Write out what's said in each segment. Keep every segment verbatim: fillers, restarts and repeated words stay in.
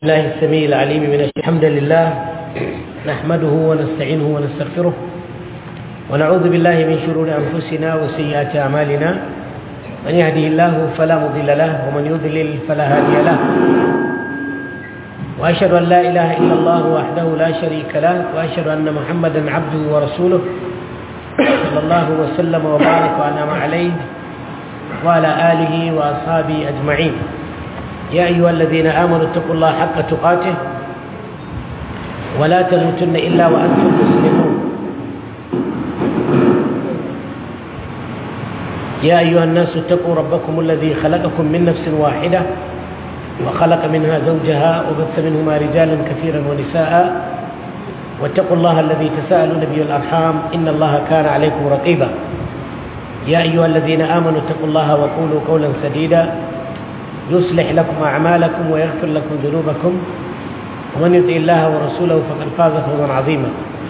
الله السميع العليم من الحمد لله نحمده ونستعينه ونستغفره ونعوذ بالله من شرور أنفسنا وسيئات أعمالنا من يهده الله فلا مضل له ومن يضلل فلا هادي له وأشهد أن لا إله إلا الله وحده لا شريك له وأشهد أن محمدا عبده ورسوله صلى الله وسلم وبارك وأنعم عليه وعلى آله وأصحابه أجمعين. يا أيها الذين آمنوا اتقوا الله حق تقاته ولا تموتن إلا وأنتم مسلمون. يا أيها الناس اتقوا ربكم الذي خلقكم من نفس واحدة وخلق منها زوجها وبث منهما رجالا كثيرا ونساء واتقوا الله الذي تساءلون به الأرحام إن الله كان عليكم رقيبا. يا أيها الذين آمنوا اتقوا الله وقولوا قولا سديدا يصلح لكم أعمالكم ويغفر لكم ذنوبكم ومن يطع الله ورسوله فقد فاز فوزا عظيما.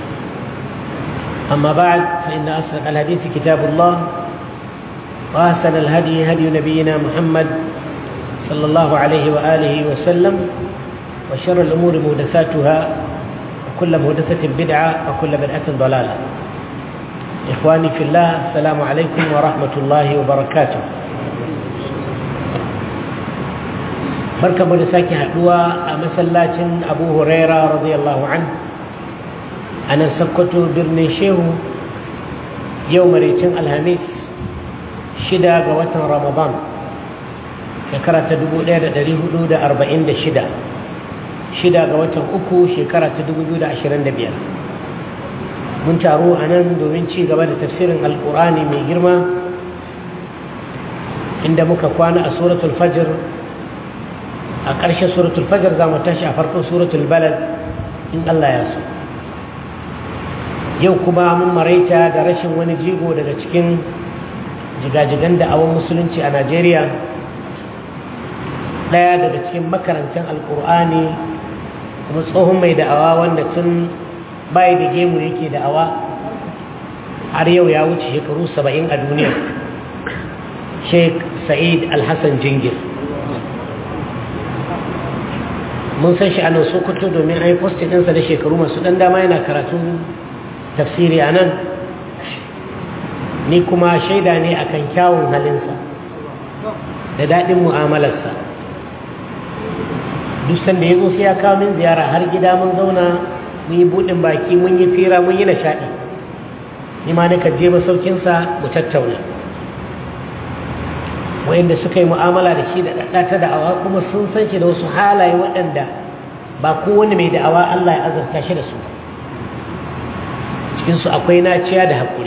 أما بعد فإن أصدق الحديث كتاب الله وأحسن الهدي هدي نبينا محمد صلى الله عليه وآله وسلم وشر الأمور محدثاتها وكل محدثة بدعة وكل بدعة ضلالة. إخواني في الله السلام عليكم ورحمة الله وبركاته. barka mu da sake haduwa a masallacin Abu Huraira radiyallahu anhu a nan Sokoto birnin Shehu yau maraicin Alhamis shida ga watan Ramadan shekara ta dubu ɗaya da ɗari hudu da arba'in da shida shida ga watan uku shekara ta dubu biyu da ashirin da biyar. Mun taru a nan domin ci gaba da tafsirin Alƙur'ani mai girma inda muka kwana a suratul Fajr. a ƙarshen suratul fajr za mu tashi a farkon suratul balad in Allah ya so. Yau kuma mun maraita da rashin wani jigo daga cikin jigajigan da'awar musulunci a Najeriya, ɗaya daga cikin makarantar alƙur'ani kuma tsohon mai da'awa wanda tun bai da gemu yake da'awa har yau ya wuce shekaru saba'in a duniya, Sheikh Sa'id Alhassan Jingir. mun san shi a nan Sokoto domin an yi postin ɗinsa da shekaru masu ɗan dama yana karatun tafsiri a nan, ni kuma shaida ne akan kyawun halinsa da daɗin mu'amalarsa. duk sanda ya zo sai ya kawo min ziyara har gida mun zauna mun yi buɗin baki mun yi fira mun yi nishaɗi, ni ma nakan je masaukinsa mu tattauna. wa'inda suka yi mu'amala da shi da ɗaɗata da'awa kuma sun san shi da wasu halaye waɗanda ba kowane mai da'awa Allah ya azarta shi da su. cikinsu akwai naciya da haƙuri.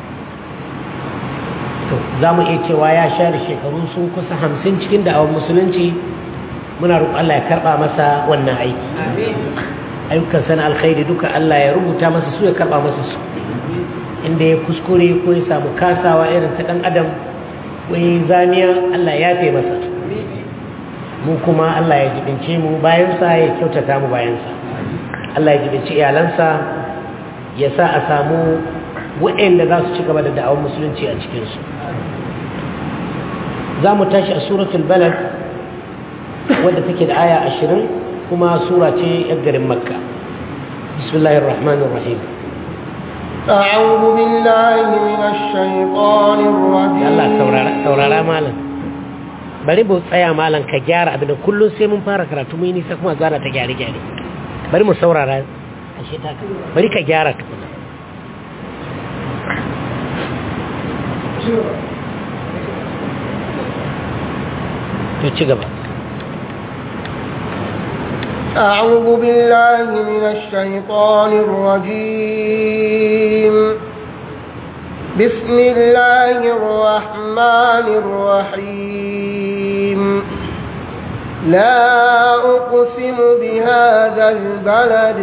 to za mu iya cewa ya share shekaru sun kusa hamsin cikin da'awar musulunci. muna roƙon Allah ya karɓa masa wannan aiki. ayyukan sana alkhairi duka Allah ya rubuta masa su ya karɓa masa su. inda ya kuskure ko ya samu kasawa irin ta ɗan adam wai zaniya Allah ya fi masa, mu kuma Allah ya jibince mu bayansa ya kyautata mu bayansa. Allah ya jibince iyalansa ya sa a samu waɗanda za su ci gaba da da'awar musulunci a cikinsu. za mu tashi a suratul balad wadda take da aya ashirin kuma sura ce yar garin Makka. bismillahir rahmanir rahim. أعوذ بالله من الشيطان الرجيم. Allah saurara saurara malam. Bari mu tsaya malam ka gyara abin da kullum sai mun fara karatu mun yi nisa kuma zara ta gyare gyare. Bari mu saurara ashe ta. Bari ka gyara tukuna. To ci gaba. أعوذ بالله من الشيطان الرجيم. بسم الله الرحمن الرحيم. لا أقسم بهذا البلد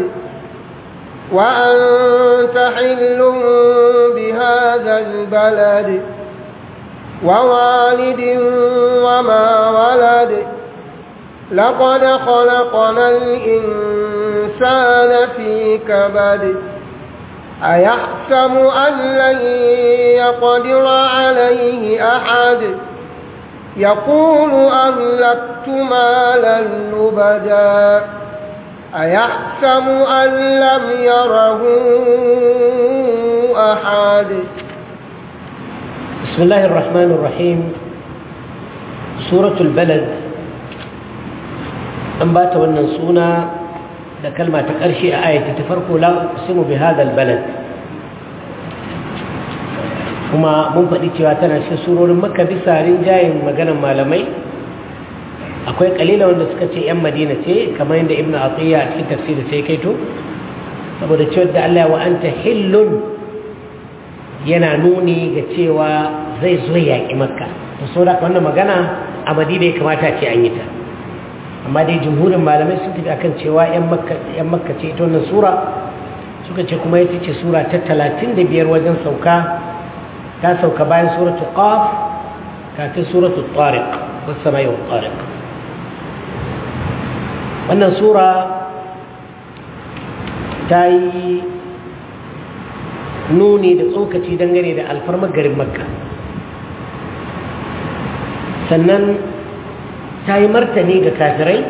وأنت حل بهذا البلد ووالد وما ولد لقد خلقنا الإنسان في كبد أيحسب أن لن يقدر عليه أحد يقول أهلكت مالا لبدا أيحسب أن لم يره أحد بسم الله الرحمن الرحيم سورة البلد أنبات والنسونا ده كلمة تقرشي آية تفرقوا لا أقسم بهذا البلد kuma mun faɗi cewa tana cikin surorin makka bisa rinjayen maganar malamai akwai kalila wanda suka ce yan madina ce kamar yadda ibnu atiyya a cikin tafsiri sai kaito saboda cewa da Allah wa anta hillun yana nuni ga cewa zai zo yaƙi makka to saboda wannan magana a madina ya kamata ce an yi ta amma dai jumhurin malamai sun tafi akan cewa yan makka yan makka ce ita wannan sura suka ce kuma ita ce sura ta talatin da biyar wajen sauka ta sauka bayan suratul qaf kafin suratul tariq was samai wat tariq wannan sura ta yi nuni da tsokaci dangane da alfarmar garin makka sannan ta yi martani ga kafirai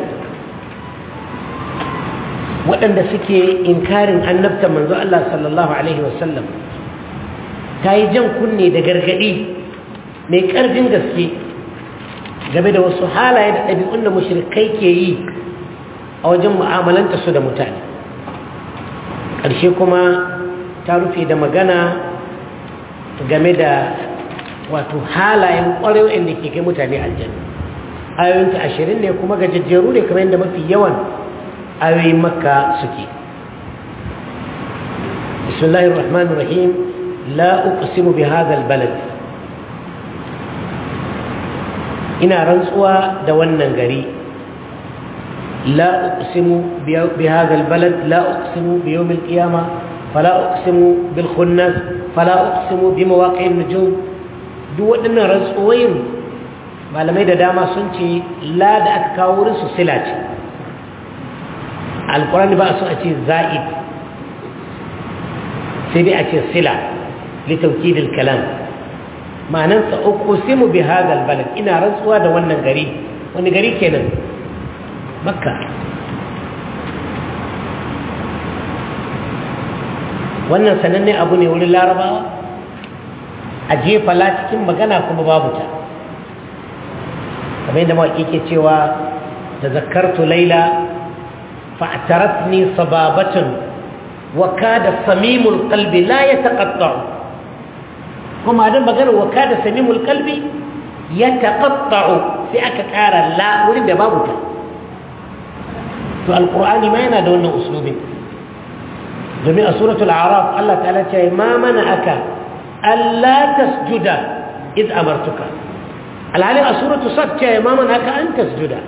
waɗanda suke inkarin annabta manzo Allah sallallahu alaihi wasallam ta yi jan kunne da gargaɗi mai ƙarfin gaske game da wasu halaye da ɗabi'un da mushrikai ke yi a wajen mu'amalanta su da mutane ƙarshe kuma ta rufe da magana game da wato halayen ƙwarewa da ke kai mutane aljanna ayoyinta ashirin ne kuma gajejjeru ne kamar yadda mafi yawan ayoyin makka suke bismillahir rahmanir rahim لا أقسم بهذا البلد إنا رنسوا دوانا غري لا أقسم بهذا البلد لا أقسم بيوم القيامة فلا أقسم بالخنس فلا أقسم بمواقع النجوم دوانا رنسوين malamai da dama sun ce la da aka kawo wurin su sila ce alkurani ba su a ce za'id sai dai a ce sila لتوكيد الكلام معنى أقسم بهذا البلد إنا رسوا ده وانا غري وانا غري كنا مكة وانا سنني أبوني ولي الله ربا أجيب فلا تكين مغانا كما بابتا كما عندما إيكي تيوا تذكرت ليلة فاعترتني صبابة وكاد صميم القلب لا يتقطع kuma dan magana wa kada samimul qalbi yataqatta'u sai aka kara la wurin da babu ta to alqur'ani ma yana da wannan uslubin domin a suratul a'raf Allah ta'ala ce ma mana'aka alla tasjuda id amartuka alhali a suratul sad ce ma mana'aka an tasjuda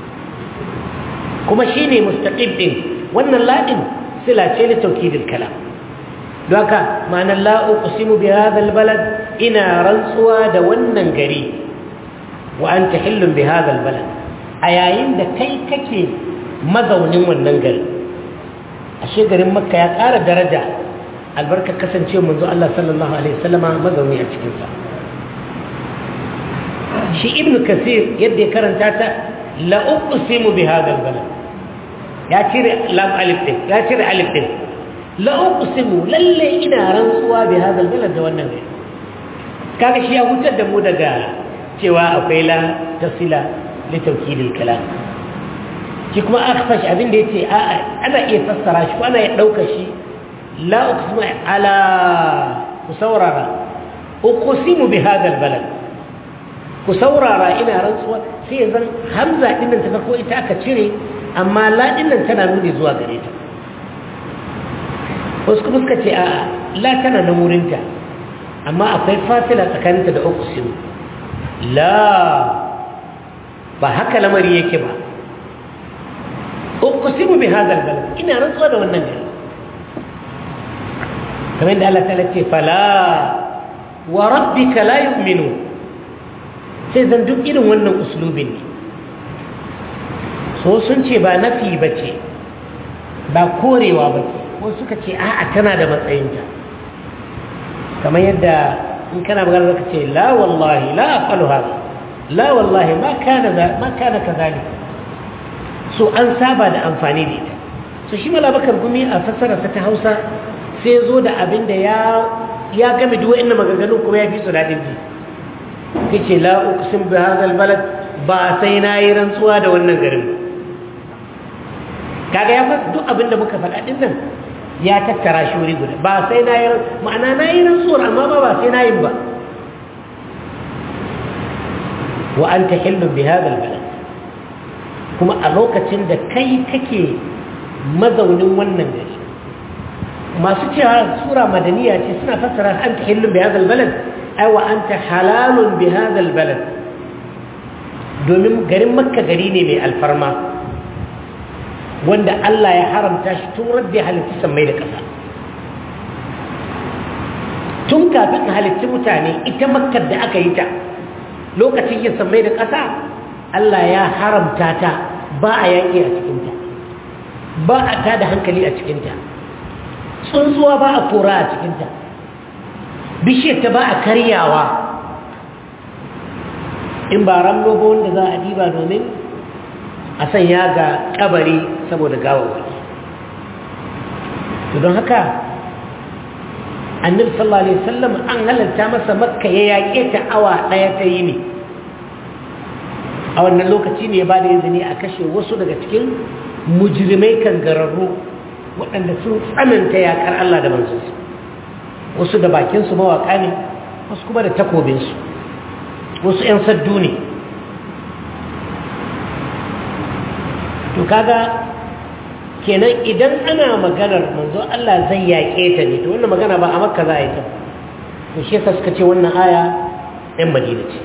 kuma shine mustaqim din wannan ladin sila ce li tawkidil kalam doka ma'ana la uqsimu bi hadha albalad ina rantsuwa da wannan gari wa anta hillun bi hadha albalad ayayin da kai kake mazaunin wannan gari ashe garin makka ya ƙara daraja albarka kasance manzo Allah sallallahu alaihi wasallama mazauni a cikin sa shi ibnu kasir yadda ya karanta ta la uqsimu bi hadha albalad ya cire lam alif din ya cire alif din la uqsimu lalle ina rantsuwa bi hadal balad da wannan gari kaga shi ya hutar da mu daga cewa akwai la tasila li tawkidil kalam shi kuma akhfash abin da yace a ana iya fassara shi ko ana iya dauka shi la uqsimu ala kusawrara uqsimu bi hadal balad kusawrara ina rantsuwa sai zan hamza din nan ta farko ita aka cire amma la din nan tana nuni zuwa gare ta wasu kuma suka ce a la tana na wurinta amma akwai fasila tsakaninta da uqsimu la ba haka lamari yake ba uqsimu bi hadha albalad ina rantsuwa da wannan gari kamar da Allah ta'ala ce fala wa rabbika la yu'minu sai zan duk irin wannan uslubin ne so sun ce ba nafi bace ba korewa bace ko suka ce a'a tana da matsayinta kamar yadda in kana magana zaka ce la wallahi la afalu hada la wallahi ma kana ma kana kazalik so an saba da amfani da ita so shi Malam Bakar Gumi a fassararsa ta Hausa sai ya zo da abin da ya ya game duk wa'annan maganganun kuma ya fi su daɗin ji kace la uqsim bi hadha albalad ba sai na yi rantsuwa da wannan garin kaga ya fasa duk abin da muka faɗa din nan ya tattara shi wuri guda ba sai na yi ma'ana na yi rantsuwar amma ba ba sai na yi ba wa anta hillu bi hadha albalad kuma a lokacin da kai kake mazaunin wannan gari masu cewa sura madaniya ce suna fassara anta hillu bi hadha albalad ay wa anta halalun bi hadha albalad domin garin makka gari ne mai alfarma wanda Allah ya haramta shi tun radda halitta sammai da ƙasa tun kafin halitta mutane ita makkar da aka yi ta lokacin yin sammai da ƙasa Allah ya haramta ta ba a yaƙi a cikinta ba a tada hankali a cikinta tsuntsuwa ba a kora a cikinta bishiyar ta ba a karyawa in ba ramlo ba wanda za a diba domin a sanya ga kabari saboda gawawaki don haka annabi sallallahu alaihi wasallam an halarta masa makka ya yaƙe ta awa ɗaya ta yi ne a wannan lokaci ne ya ba da izini a kashe wasu daga cikin mujrimai kangararru waɗanda sun tsananta yaƙar Allah da manzansa wasu da bakinsu mawaƙa ne wasu kuma da takobinsu wasu 'yan saddu ne to kaga kenan idan ana maganar manzo Allah zai yaƙe ta ne to wannan magana ba a makka za a yi ta to shi yasa suka ce wannan aya ɗan madina ce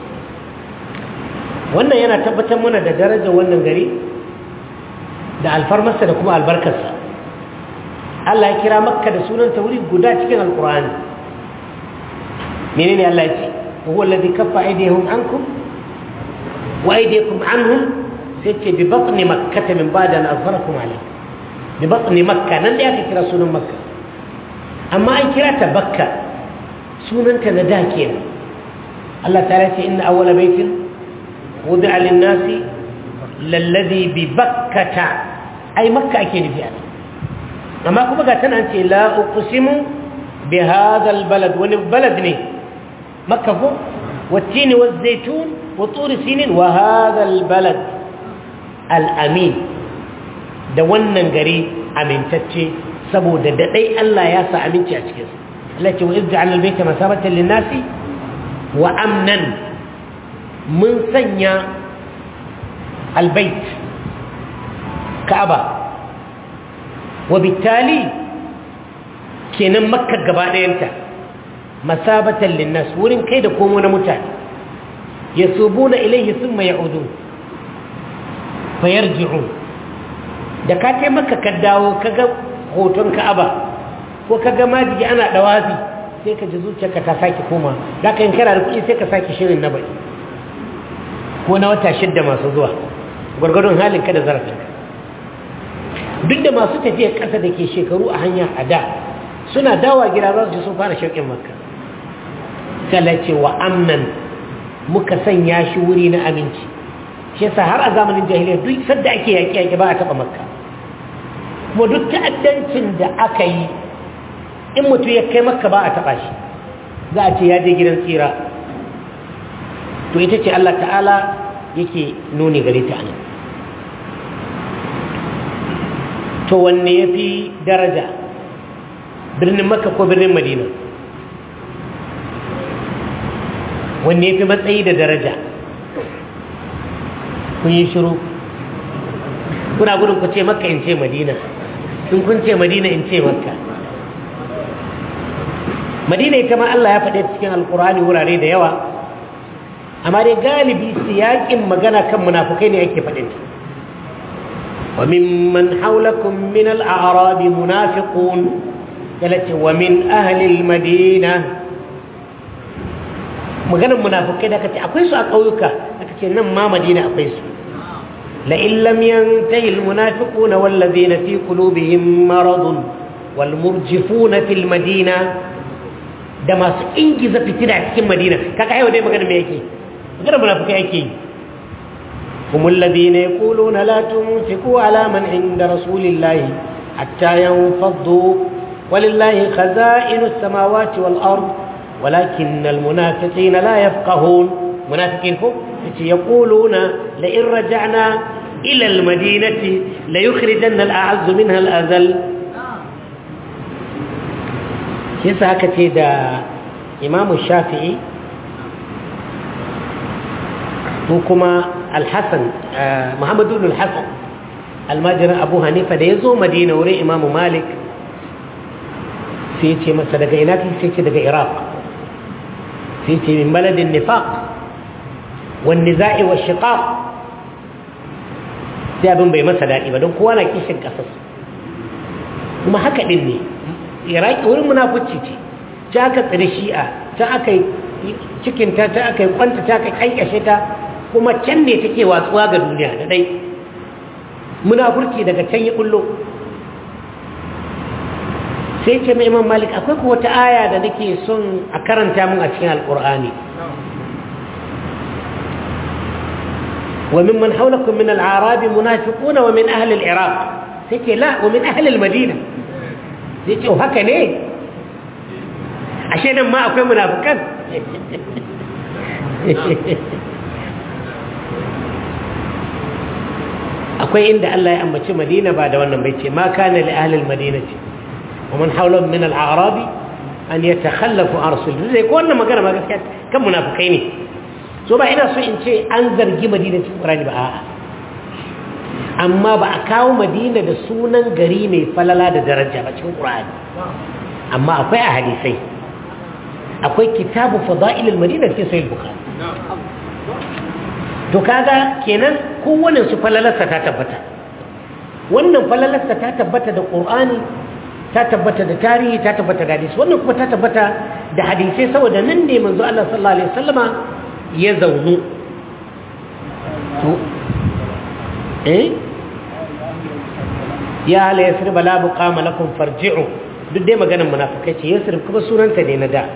wannan yana tabbatar mana da darajar wannan gari da alfarmarsa da kuma albarkarsa Allah ya kira makka da sunan ta wuri guda cikin alkur'ani menene Allah ya ce huwa alladhi kaffa aydihim ankum wa aydikum anhum sai ce bi batni makkah min ba'da an azharakum alayhi bi batni makkah nan da aka kira sunan makka amma an kira ta bakka sunanta na da kenan Allah ta'ala ce inna awwala baytin wudi'a lin-nasi lalladhi bi bakkata ai makka ake nufi amma kuma ga tana ce la uqsimu bi hadha al-balad wani balad ne makka ko wat-tin waz-zaytun wa tur sinin wa hadha al-balad al-amin da wannan gari amintacce saboda da dai Allah ya sa aminci a cikin sa Allah ce wa izja'al al-bayta masabatan lin-nasi wa amnan mun sanya al-bayt ka'aba wa bitali kenan makka gaba ɗayanta masabatan linnas wurin kai da komo na mutane yasubuna ilayhi thumma ya'udun fayarji'un da ka kai makka ka dawo kaga hoton ka'aba ko kaga majigi ana dawazi sai ka ji zuciyarka ta sake koma zaka yin kana da kuɗi sai ka sake shirin na bai ko na wata shidda masu zuwa gwargwadon halin ka da zarafinka duk da masu tafiyar ƙasa da ke shekaru a hanya a da suna dawa gida za su ji sun fara shauƙin makka sai ce wa amnan muka sanya shi wuri na aminci shi yasa har a zamanin jahiliya duk sadda ake yaƙi yaƙi ba a taɓa makka kuma duk ta'addancin da aka yi in mutum ya kai makka ba a taɓa shi za a ce ya je gidan tsira to ita ce Allah ta'ala yake nuni gare ta anan to wanne ya fi daraja birnin makka ko birnin madina wanne ya fi matsayi da daraja kun yi shiru kuna gudun ku ce makka in ce madina in kun ce madina in ce makka madina ita ma Allah ya faɗe cikin alkur'ani wurare da yawa amma dai galibi siyaƙin magana kan munafukai ne ake faɗinta وممن حولكم من الأعراب منافقون ومن أهل المدينة مغانا منافقين كتي أكويسو أقويك كتي نما مدينة أكويسو لئن لم ينتهي المنافقون والذين في قلوبهم مرض والمرجفون في المدينة دما إنجز في تدع في المدينة كاكا هيو دي مغانا ميكي gara munafiki yake yi هم الذين يقولون لا تنفقوا على من عند رسول الله حتى ينفضوا ولله خزائن السماوات والأرض ولكن المنافقين لا يفقهون منافقين يقولون لئن رجعنا إلى المدينة ليخرجن الأعز منها الأذل يسا كتيدا إمام الشافعي وكما الحسن محمد بن الحسن الماجر أبو حنيفة da yazo Madina wurin Imam Malik sai ce masa daga ina kike sai ce daga Iraq sai ce min baladin nifaq wan nizai wa shiqaq sai abin bai masa dadi ba don kowa na kishin kasar kuma haka din ne Iraq wurin munafici ce ta aka tsare Shi'a ta aka cikin ta ta aka kwanta ta aka kankashe ta kuma can ne take watsuwa ga duniya da dai munafurci daga can ya kullo sai ce mai Imam Malik akwai ko wata aya da nake son a karanta mun a cikin alqur'ani wa mimman hawlakum min al-a'rab munafiquna wa min ahli al-iraq sai ce la wa min ahli al-madina sai ce haka ne ashe nan ma akwai munafikan akwai inda Allah ya ambaci Madina ba da wannan bai ce ma kana li ahli al-madinati wa man hawlahum min al-a'rab an yatakhallafu an rasulillah zai ko wannan magana ma gaskiya kan munafikai ne so ba ina so in ce an zargi Madina cikin Qur'ani ba a'a amma ba a kawo Madina da sunan gari mai falala da daraja ba cikin Qur'ani amma akwai a hadisai akwai kitabu fada'il al-madina cikin sahih bukhari to kaga kenan kowanne su falalarsa ta tabbata wannan falalarsa ta tabbata da Qur'ani ta tabbata da tarihi ta tabbata da hadisi wannan kuma ta tabbata da hadisi saboda nan ne manzo Allah sallallahu alaihi wasallama ya zaunu to eh ya la yasrib la buqama lakum farji'u duk dai maganar munafikai ce yasrib kuma sunanta ne na da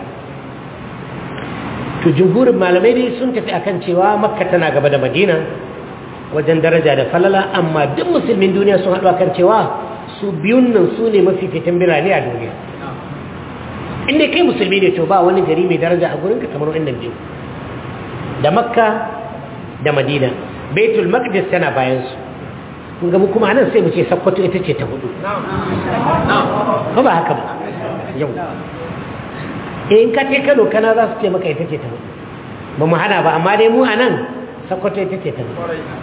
to jumhurin malamai dai sun tafi akan cewa makka tana gaba da madina wajen daraja da falala amma duk musulmin duniya sun haɗu akan cewa su biyun nan su ne mafificin birane a duniya inda kai musulmi ne to ba wani gari mai daraja a gurinka kamar wannan biyu da makka da madina baitul maqdis tana bayan su kun ga mu kuma anan sai mu ce sakkwato ita ce ta hudu ko ba haka ba yau in ka ce Kano kana za su ce maka ita ce ta hudu ba mu hana ba amma dai mu a nan Sokoto ita ce ta hudu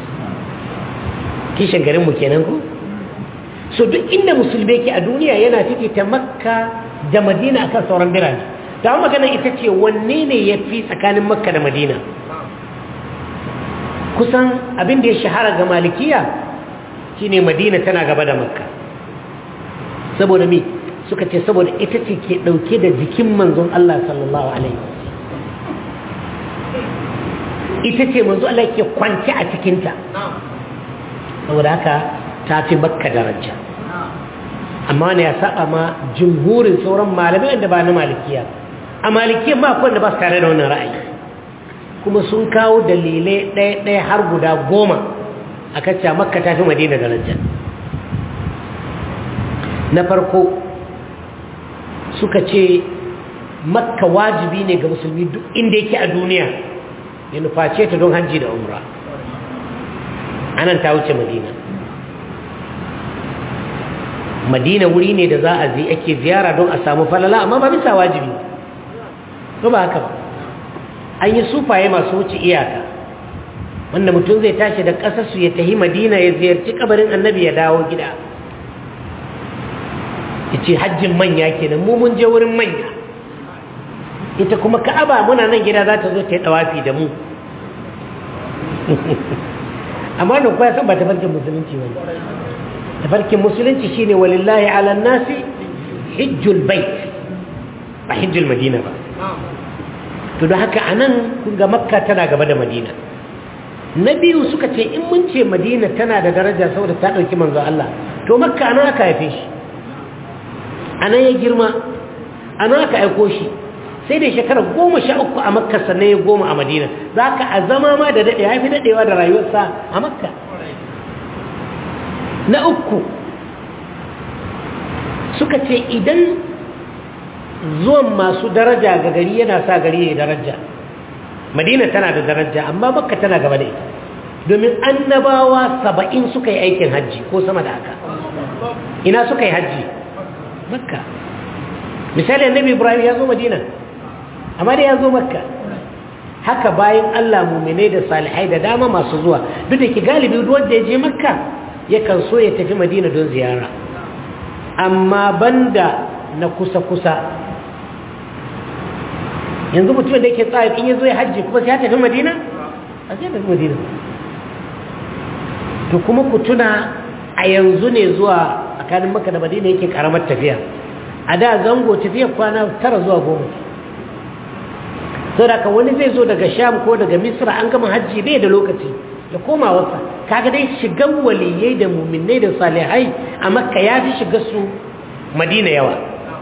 kishin garinmu kenan ku so duk inda musulmi ke a duniya yana fifita Makka da Madina akan sauran birane ta magana ita ce wanne ne ya fi tsakanin Makka da Madina kusan abin da ya shahara ga Malikiya shine Madina tana gaba da Makka saboda me suka ce saboda ita ce ke ɗauke da jikin manzon Allah sallallahu alaihi ita ce manzon Allah ke kwance a cikinta saboda haka ta fi Makka daraja amma ne ya saba ma jumhurin sauran malamai wanda ba na Malikiya a Malikiya ma akwai wanda ba su tare da wannan ra'ayi kuma sun kawo dalilai ɗaya ɗaya har guda goma a kacce Makka ta fi Madina daraja na farko suka ce Makka wajibi ne ga musulmi duk inda yake a duniya ya nuface ta don hajji da umra anan ta wuce Madina Madina wuri ne da za a zai ake ziyara don a samu falala amma ba bisa wajibi ko ba haka ba an yi sufaye masu wuce iyaka wanda mutum zai tashi da ƙasarsu ya tahi Madina ya ziyarci kabarin annabi ya dawo gida ya ce hajjin manya kenan mu mun je wurin manya ita kuma ka'aba muna nan gida za ta zo ta yi tawafi da mu amma da kuwa san ba tafarkin musulunci wani tafarkin musulunci shine walillahi ala nasi hijjul bait ba hijjul madina ba to da haka anan kun ga Makka tana gaba da Madina na biyu suka ce in mun ce Madina tana da daraja saboda ta dauki manzo Allah to Makka ana aka haife shi anan ya girma ana aka aiko shi sai da shekara goma sha uku a makka sannan ya goma a madina za ka a zama ma da daɗe ya fi daɗewa da rayuwarsa a makka. Na uku suka ce idan zuwan masu daraja ga gari yana sa gari ya daraja, madina tana da daraja amma makka tana gaba da ita domin annabawa saba'in suka yi aikin hajji ko sama da haka. Ina suka yi hajji? Makka. Misali annabi Ibrahim ya zo madina amma da ya zo makka. Haka bayan Allah mu'minai da salihai da dama masu zuwa, duk da ke galibi duk wanda ya je makka yakan so ya tafi madina don ziyara, amma banda na kusa-kusa. Yanzu mutum da yake tsaye in ya zo ya hajji kuma sai ya tafi madina? A sai tafi madina. To kuma ku tuna a yanzu ne zuwa tsakanin makka da madina yake karamar tafiya, a da zango tafiya kwana tara zuwa goma. Sau da wani zai zo daga sham ko daga misra an gama hajji bai da lokaci ya koma wasa. Kaga dai shigan waliyai da muminai da salihai a makka ya fi shiga su madina yawa.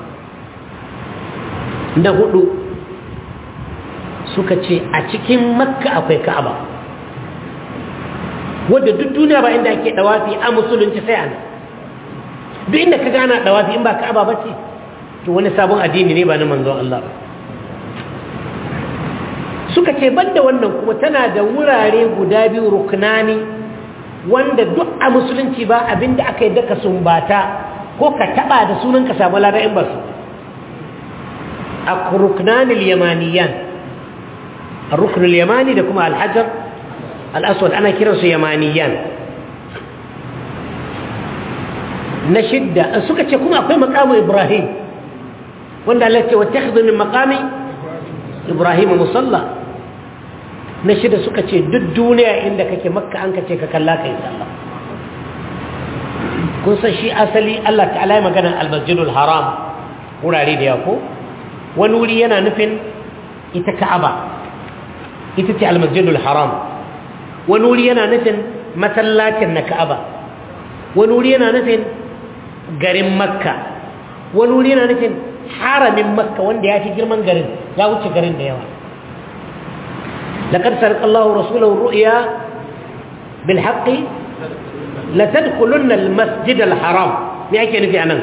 Na hudu suka ce a cikin makka akwai ka'aba wadda duk duniya ba inda ake dawafi a musulunci sai ana. Duk inda ka gana dawafi in ba ka'aba ba ce to wani sabon addini ne ba na manzon Allah ba. Suka ce banda wannan kuma tana da wurare guda biyu ruknani wanda duk a musulunci ba abinda aka yi daka sumbata ko ka taba da sunan ka samu lada in ba su. A ruknanil yamaniyan, الركن اليماني da kuma الحجر الأسود ana kiransu yamaniyan. Na shidda suka ce kuma akwai maqamu Ibrahim wanda Allah ce wattakhidhu min maqami Ibrahim musalla. Na shidda suka ce duk duniya inda kake makka an kace ka kalla kai sallah. Kun san shi asali Allah ta'ala ya magana al-masjidul haram wurare da yako wani wuri yana nufin ita Ka'aba ita ce al-masjidul haram, wani wuri yana nufin masallacin na Ka'aba, wani wuri yana nufin garin Makka, wani wuri yana nufin haramin Makka wanda ya fi girman garin ya wuce garin da yawa. laqad sadaqa Allahu rasulahu ar-ru'ya bil haqqi la tadkhulunna al-masjid al-haram. Me ake nufi anan?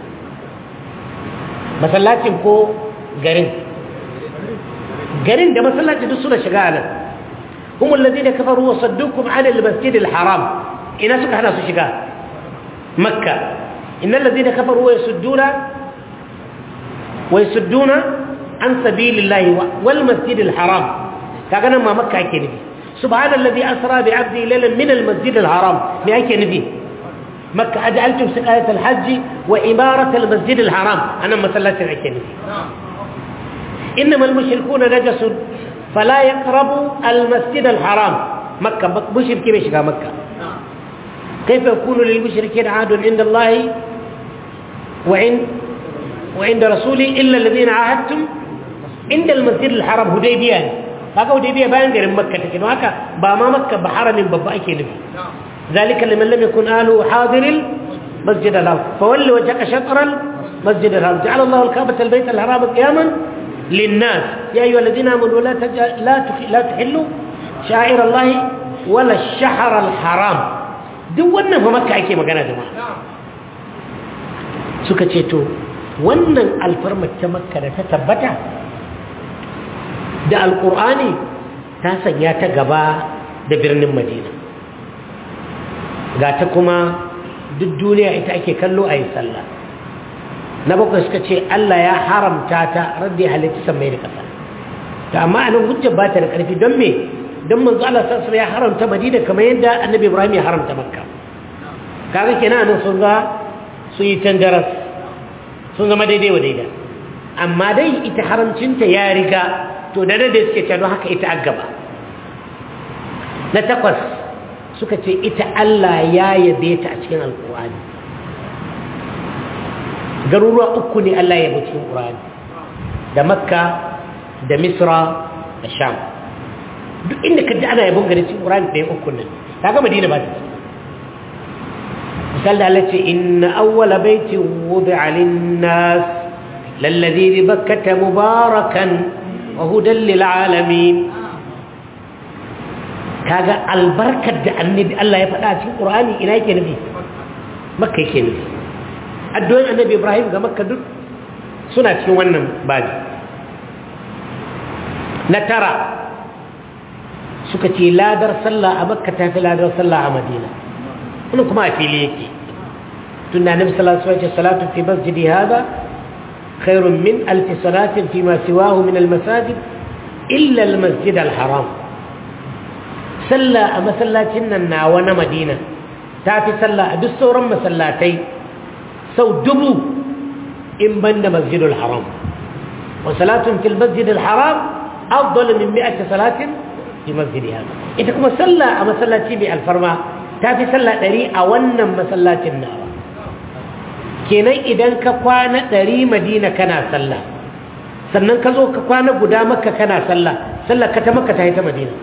Masallacin ko garin? garin da masallaci duk suna shiga nan. humul ladina kafaru wa saddukum ala al-masjid al-haram, ina suka hana su shiga makka. innal ladina kafaru wa yasudduna wa yasudduna an sabilillahi wal masjid al-haram, kaga nan ma makka ake nufi. subhanallazi asra bi 'abdi laylan min al-masjid al-haram, me ake nufi? makka. aj'altum siqayat al-hajj wa imarat al-masjid al-haram, anan masallacin ake nufi. إنما المشركون نجس فلا يقربوا المسجد الحرام. مكة مشرك بيشغى مكة. كيف يكون للمشركين عهد عند الله وعند وعند رسوله إلا الذين عاهدتم عند المسجد الحرام هديبية. هذا هديبية بان غير مكة لكن هكا باما مكة بحرم ببائك نبي. ذلك لمن لم يكن أهله حاضر المسجد الحرام فولي وجهك شطر المسجد الحرام. جعل الله الكعبة البيت الحرام قياما للناس يا أيها الذين آمنوا لا تج... لا تخ... لا تحلوا شعائر الله ولا الشهر الحرام. duk wannan fa makka ake magana jama'a. suka ce to wannan alfarmar ta makka da ta tabbata da alqur'ani ta sanya ta gaba da birnin madina, ga ta kuma duk duniya ita ake kallo ayi sallah. na bakwai suka ce Allah ya haramta ta raddi halitta mai da kasa. to amma anan hujja ba ta da karfi don me? don manzo Allah sallallahu alaihi wasallam ya haramta Madina kamar yadda Annabi Ibrahim ya haramta Makka. kaga kenan anan sun ga sun yi tangaras sun zama daidai wa daida, amma dai ita haramcinta ya riga to da da suke cewa don haka ita aggaba. na takwas suka ce ita Allah ya yabe ta a cikin alkur'ani. garuruwa uku ne Allah ya yabe cikin Qur'ani, da Makka da Misra da Sham. duk inda kaji ana yabon gari cikin Qur'ani da uku nan kaga Madina ba ta. misal da Allah ce inna awwala baitin wudi'a lin-nas lallazi bi bakkata mubarakan wa hudan lil alamin kaga albarkar da annabi Allah ya faɗa cikin Qur'ani ina yake nufi makka yake nufi addu'ar annabi Ibrahim ga makka duk suna cikin wannan babi na tara suka ce ladar sallah a makka ta fi ladar sallah a madina wannan kuma a fili yake tunda annabi sallallahu alaihi wasallam salatu fi masjidi hada khairun min alf salatin fi ma siwahu min al masajid illa al masjid al haram sallah a masallacin nan nawa na madina ta fi sallah a duk sauran masallatai sau dubu in banda masjidul haram wa salatun fil masjidil haram afdal min mi'ati salatin fi masjidi hada ita kuma sallah a masallaci bi alfarma ta fi sallah ɗari a wannan masallacin nawa kenan idan ka kwana ɗari madina kana sallah sannan ka zo ka kwana guda makka kana sallah sallah ka ta makka ta yi ta madina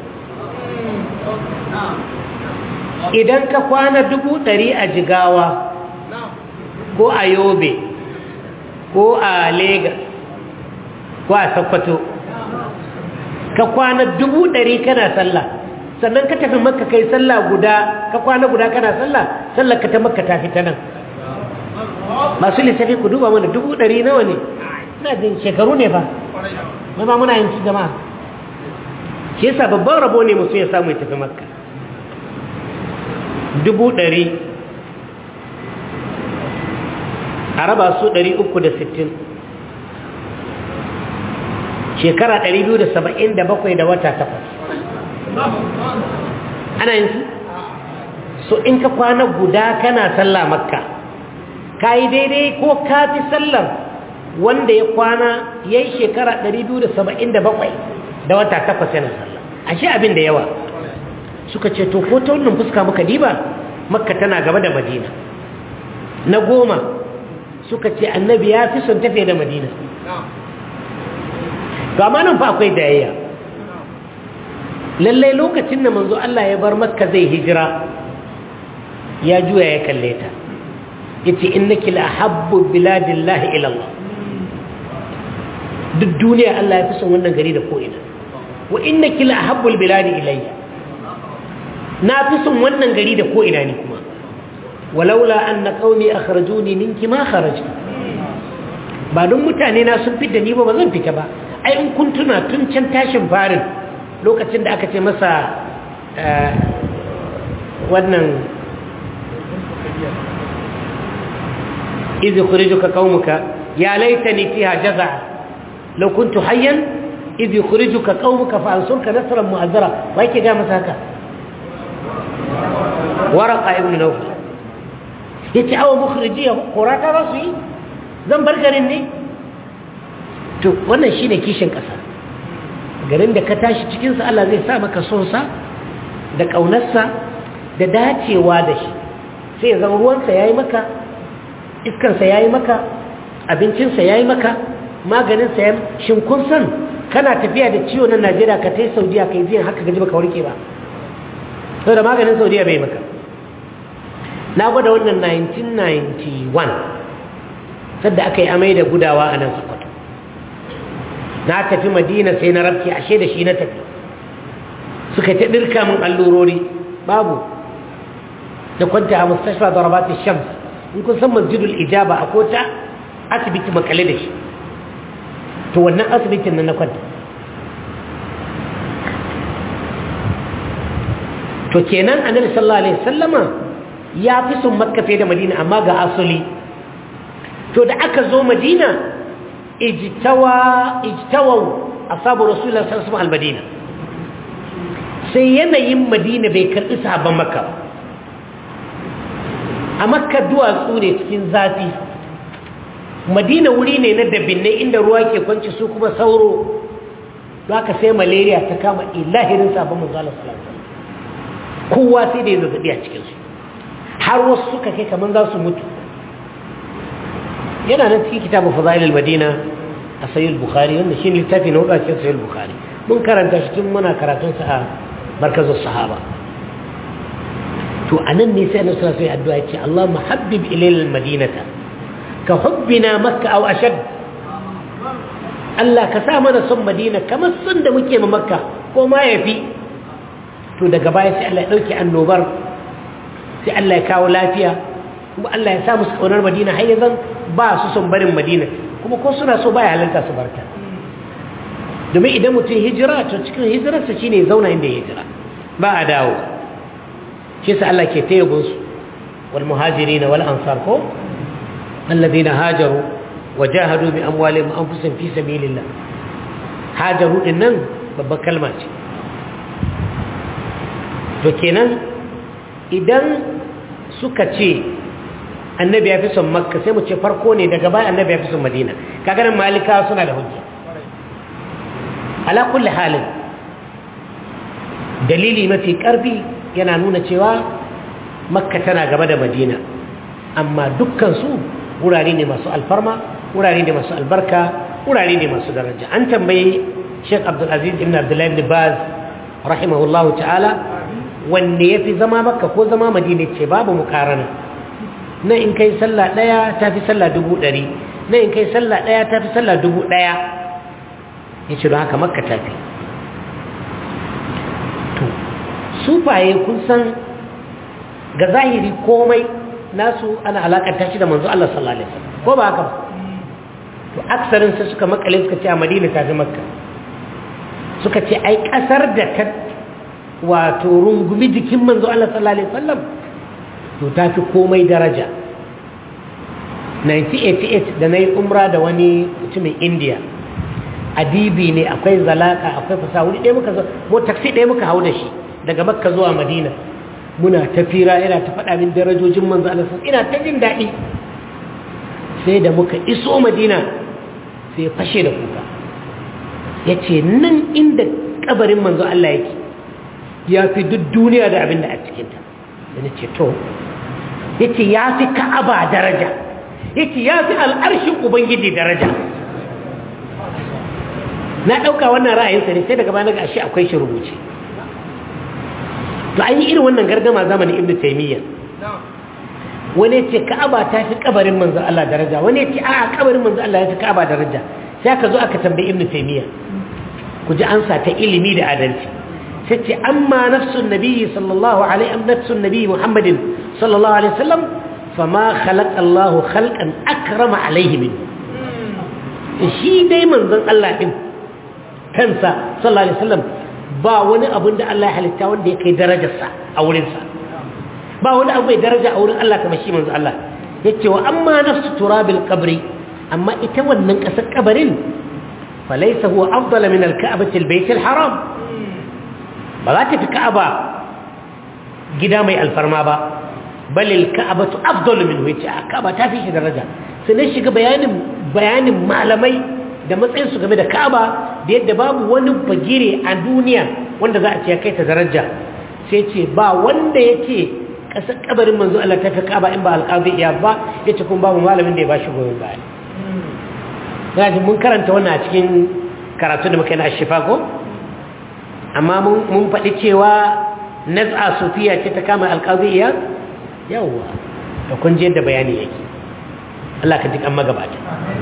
idan ka kwana dubu ɗari a jigawa ko a yobe ko a Legas ko a Sokoto ka kwana dubu ɗari kana sallah sannan ka tafi makka kai sallah guda ka kwana guda kana sallah sallar ka ta makka ta fita nan masu lissafi ku duba mana dubu ɗari nawa ne ina jin shekaru ne fa mai ba muna yin su jama'a shi yasa babban rabo ne musu ya samu ya tafi makka dubu ɗari a raba su ɗari uku da sittin shekara ɗari biyu da saba'in da bakwai da wata takwas ana yin su so in ka kwana guda kana sallah makka ka yi daidai ko ka fi sallar wanda ya kwana ya yi shekara ɗari biyu da saba'in da bakwai da wata takwas yana sallah ashe abin da yawa suka ce to ko ta wannan fuska muka diba makka tana gaba da madina na goma suka ce annabi ya fi son tafiye da madina to amma nan fa akwai dayayya lallai lokacin da manzo Allah ya bar makka zai hijira ya juya ya kalle ta yace innaki la habbu biladillahi ila Allah duk duniya Allah ya fi son wannan gari da ko ina wa innaki la habbul biladi ilayya na fi son wannan gari da ko ina ne kuma walaula anna qaumi akhrajuni minki ma kharajtu ba don mutane na sun fita ni ba ba zan fita ba ai in kun tuna tun can tashin farin lokacin da aka ce masa wannan idh yukhrijuka qaumuka ya laitani fiha jazaa law kuntu hayyan idh yukhrijuka qaumuka fa ansurka nasran mu'azzara wai ke ga masa haka waraka ibn nawfal yace awa mukhrijiya qurata rasu yi zan bar garin ne to wannan shine kishin kasa garin da ka tashi cikin sa Allah zai sa maka son sa da kaunarsa da dacewa da shi sai zan ruwan sa yayi maka iskan sa yayi maka abincin sa yayi maka maganin sa yayi shin kun san kana tafiya da ciwo na Najeriya ka tai Saudiya kai jiyan haka gaji baka warke ba sau da maganin Saudiya bai maka na gwada wannan nineteen ninety-one sadda aka yi amai da gudawa a nan Sokoto na tafi Madina sai na rabki ashe da shi na tafi suka ta dirka min allurori babu da kwanta a mustashfa darabat ash-shams in kun san masjidul ijaba a kota asibiti makale da shi to wannan asibitin nan na kwanta to kenan annabi sallallahu alaihi wasallama ya fi son makka fiye da madina amma ga asali to da aka zo madina ijtawa ijtawaw ashabu rasulullahi sallallahu alaihi wasallam al-madina sai yanayin madina bai karbi sahabban makka a makka duwatsu ne cikin zafi madina wuri ne na dabinne inda ruwa ke kwanci su kuma sauro don haka sai malaria ta kama ilahirin sahabban manzo Allah sallallahu alaihi wasallam kowa sai da ya zazzabi a cikinsu har wasu suka kai kamar za su mutu yana nan cikin kitabun fadailul madina a sayyid bukhari wanda shi ne littafi na hudu a cikin sayyid bukhari mun karanta shi tun muna karatunsa a markazin sahaba to a nan ne sai annabi sallallahu alaihi wasallam addu'a ya ce Allahumma habbib ilayna al-madinata ka hubbina makka aw ashad Allah ka sa mana son Madina kamar son da muke ma Makka ko ma yafi to daga baya sai Allah ya dauke annobar sai Allah ya kawo lafiya kuma Allah ya sa musu kaunar Madina har yanzu ba su son barin Madina kuma ko suna so baya halarta su barta domin idan mutum hijira to cikin hijirarsa shine zauna inda ya hijira ba a dawo shi sa Allah ke tayyabun su wal muhajirin wal ansar ko alladhina hajaru wajahadu bi amwalihim wa anfusihim fi sabilillah hajaru dinnan babbar kalma ce to kenan idan suka ce annabi ya fi son makka sai mu ce farko ne daga baya annabi ya fi son madina kaga nan malika suna da hujja ala kulli halin dalili mafi karfi yana nuna cewa makka tana gaba da madina amma dukkan su wurare ne masu alfarma wurare ne masu albarka wurare ne masu daraja an tambayi Sheikh Abdul Aziz ibn Abdullah ibn Baz rahimahullahu ta'ala wanne yafi zama makka ko zama madina ce babu mukarana na in kai sallah daya tafi sallah dubu ɗari na in kai sallah daya tafi sallah dubu ɗaya yace don haka makka tafi to sufaye kun san ga zahiri komai nasu ana alakanta shi da manzo Allah sallallahu alaihi wasallam ko ba haka ba to aksarin sai suka makale suka ce a Madina tafi makka suka ce ai kasar da ta wato rungumi jikin manzo Allah sallallahu alaihi wasallam to ta fi komai daraja nineteen eighty-eight da na yi umra da wani mutumin India adibi ne akwai zalaka akwai fasaha wuri ɗaya muka zo mo taxi ɗaya muka hau da shi daga makka zuwa madina muna tafira yana ta faɗa min darajojin manzo Allah sallallahu ina ta jin daɗi sai da muka iso madina sai ya fashe da kuka yace nan inda kabarin manzo Allah yake ya fi duk duniya da abin da a cikinta da nace to yace ya fi ka'aba daraja yace ya fi al'arshin ubangiji daraja na ɗauka wannan ra'ayinsa ne sai daga baya naga ashe akwai shi rubuce to an yi irin wannan gardama zamanin ibnu taymiya wani yace ka'aba ta fi kabarin manzo Allah daraja wani yace a'a kabarin manzo Allah ya fi ka'aba daraja sai aka zo aka tambayi ibnu taymiya ku ji ansa ta ilimi da adalci sai ce amma nafsun nabiyyi sallallahu alaihi am nafsun nabiyyi muhammadin sallallahu alaihi wasallam fama khalaqa Allah khalqan akrama alaihi min shi dai manzon Allah din kansa sallallahu alaihi wasallam ba wani abun da Allah ya halitta wanda ya kai darajarsa a wurinsa ba wani abu mai daraja a wurin Allah kamar shi manzo Allah yace wa amma nafsu turabil qabri amma ita wannan kasar kabarin falaysa huwa afdala min al-ka'bati al-bayt al-haram ba za ta fi ka'aba gida mai alfarma ba bal al-ka'batu afdalu minhu yace ka'aba ta fi shi daraja sai ne shiga bayanin bayanin malamai da matsayin su game da ka'aba da yadda babu wani bagire a duniya wanda za a ce ya kai ta daraja sai ce ba wanda yake kasar kabarin manzo Allah ta fi ka'aba in ba alƙazi iya ba yace kuma babu malamin da ya bashi goyon baya gaji mun karanta wannan a cikin karatu da muka yi na ashifa ko amma mun faɗi cewa naz'a sufiya ce ta kama alƙazi iya yawwa da kun je da bayani yake Allah ka ji kan magabata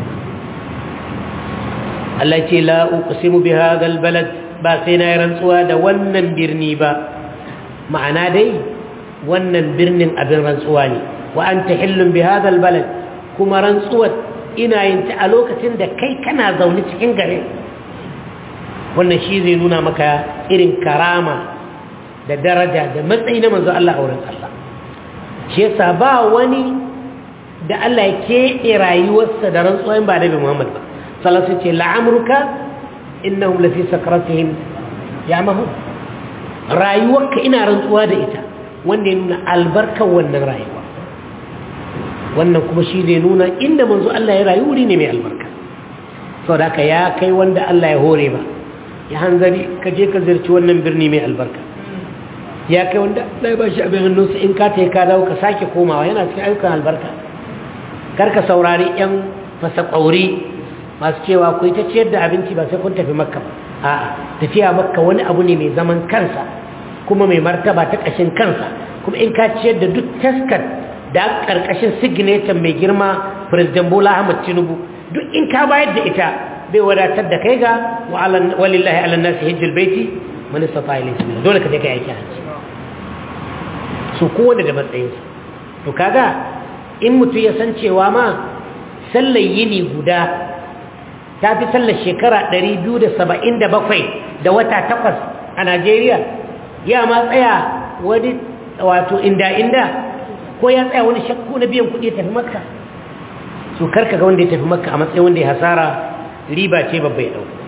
Allah ce la uqsimu bi hadha albalad ba sai na rantsuwa da wannan birni ba ma'ana dai wannan birnin abin rantsuwa ne wa anta hillun bi hadha albalad kuma rantsuwar ina yin ta a lokacin da kai kana zaune cikin garin wannan shi zai nuna maka irin karama da daraja da matsayi na manzo Allah a wurin Allah shi yasa ba wani da Allah ya keɓe rayuwarsa da rantsuwa ba da bi Muhammad ba sallallahu alaihi wasallam la'amruka innahum lafi sakratihim ya'mahun rayuwarka ina rantsuwa da ita wanda ya nuna albarkar wannan rayuwa wannan kuma shi zai nuna inda manzo Allah ya rayu wuri ne mai albarka saboda haka ya kai wanda Allah ya hore ba ya hanzari ka je ka zirci wannan birni mai albarka ya kai wanda Allah ya bashi abin hannunsa in ka tayi ka dawo ka sake komawa yana cikin ayyukan albarka kar ka saurari yan fasakauri masu cewa ku yi ta ciyar da abinci ba sai kun tafi makka ba a'a tafiya makka wani abu ne mai zaman kansa kuma mai martaba ta ƙashin kansa kuma in ka ciyar da duk taskar da ƙarƙashin signature mai girma president Bola Ahmed Tinubu duk in ka bayar da ita bai wadatar da kai ga walillahi ala nasi hajjul baiti man istata ilayhi sabila dole ka je kai aiki hajji su kowanne da matsayinsa to kaga in mutum ya san cewa ma sallar yini guda ta fi sallar shekara ɗari biyu da saba'in da bakwai da wata takwas a Najeriya ya ma tsaya wani wato inda-inda ko ya tsaya wani shakku na biyan kuɗi ya tafi makka su karka ga wanda ya tafi makka a matsayin wanda ya hasara riba ce babba ya ɗauka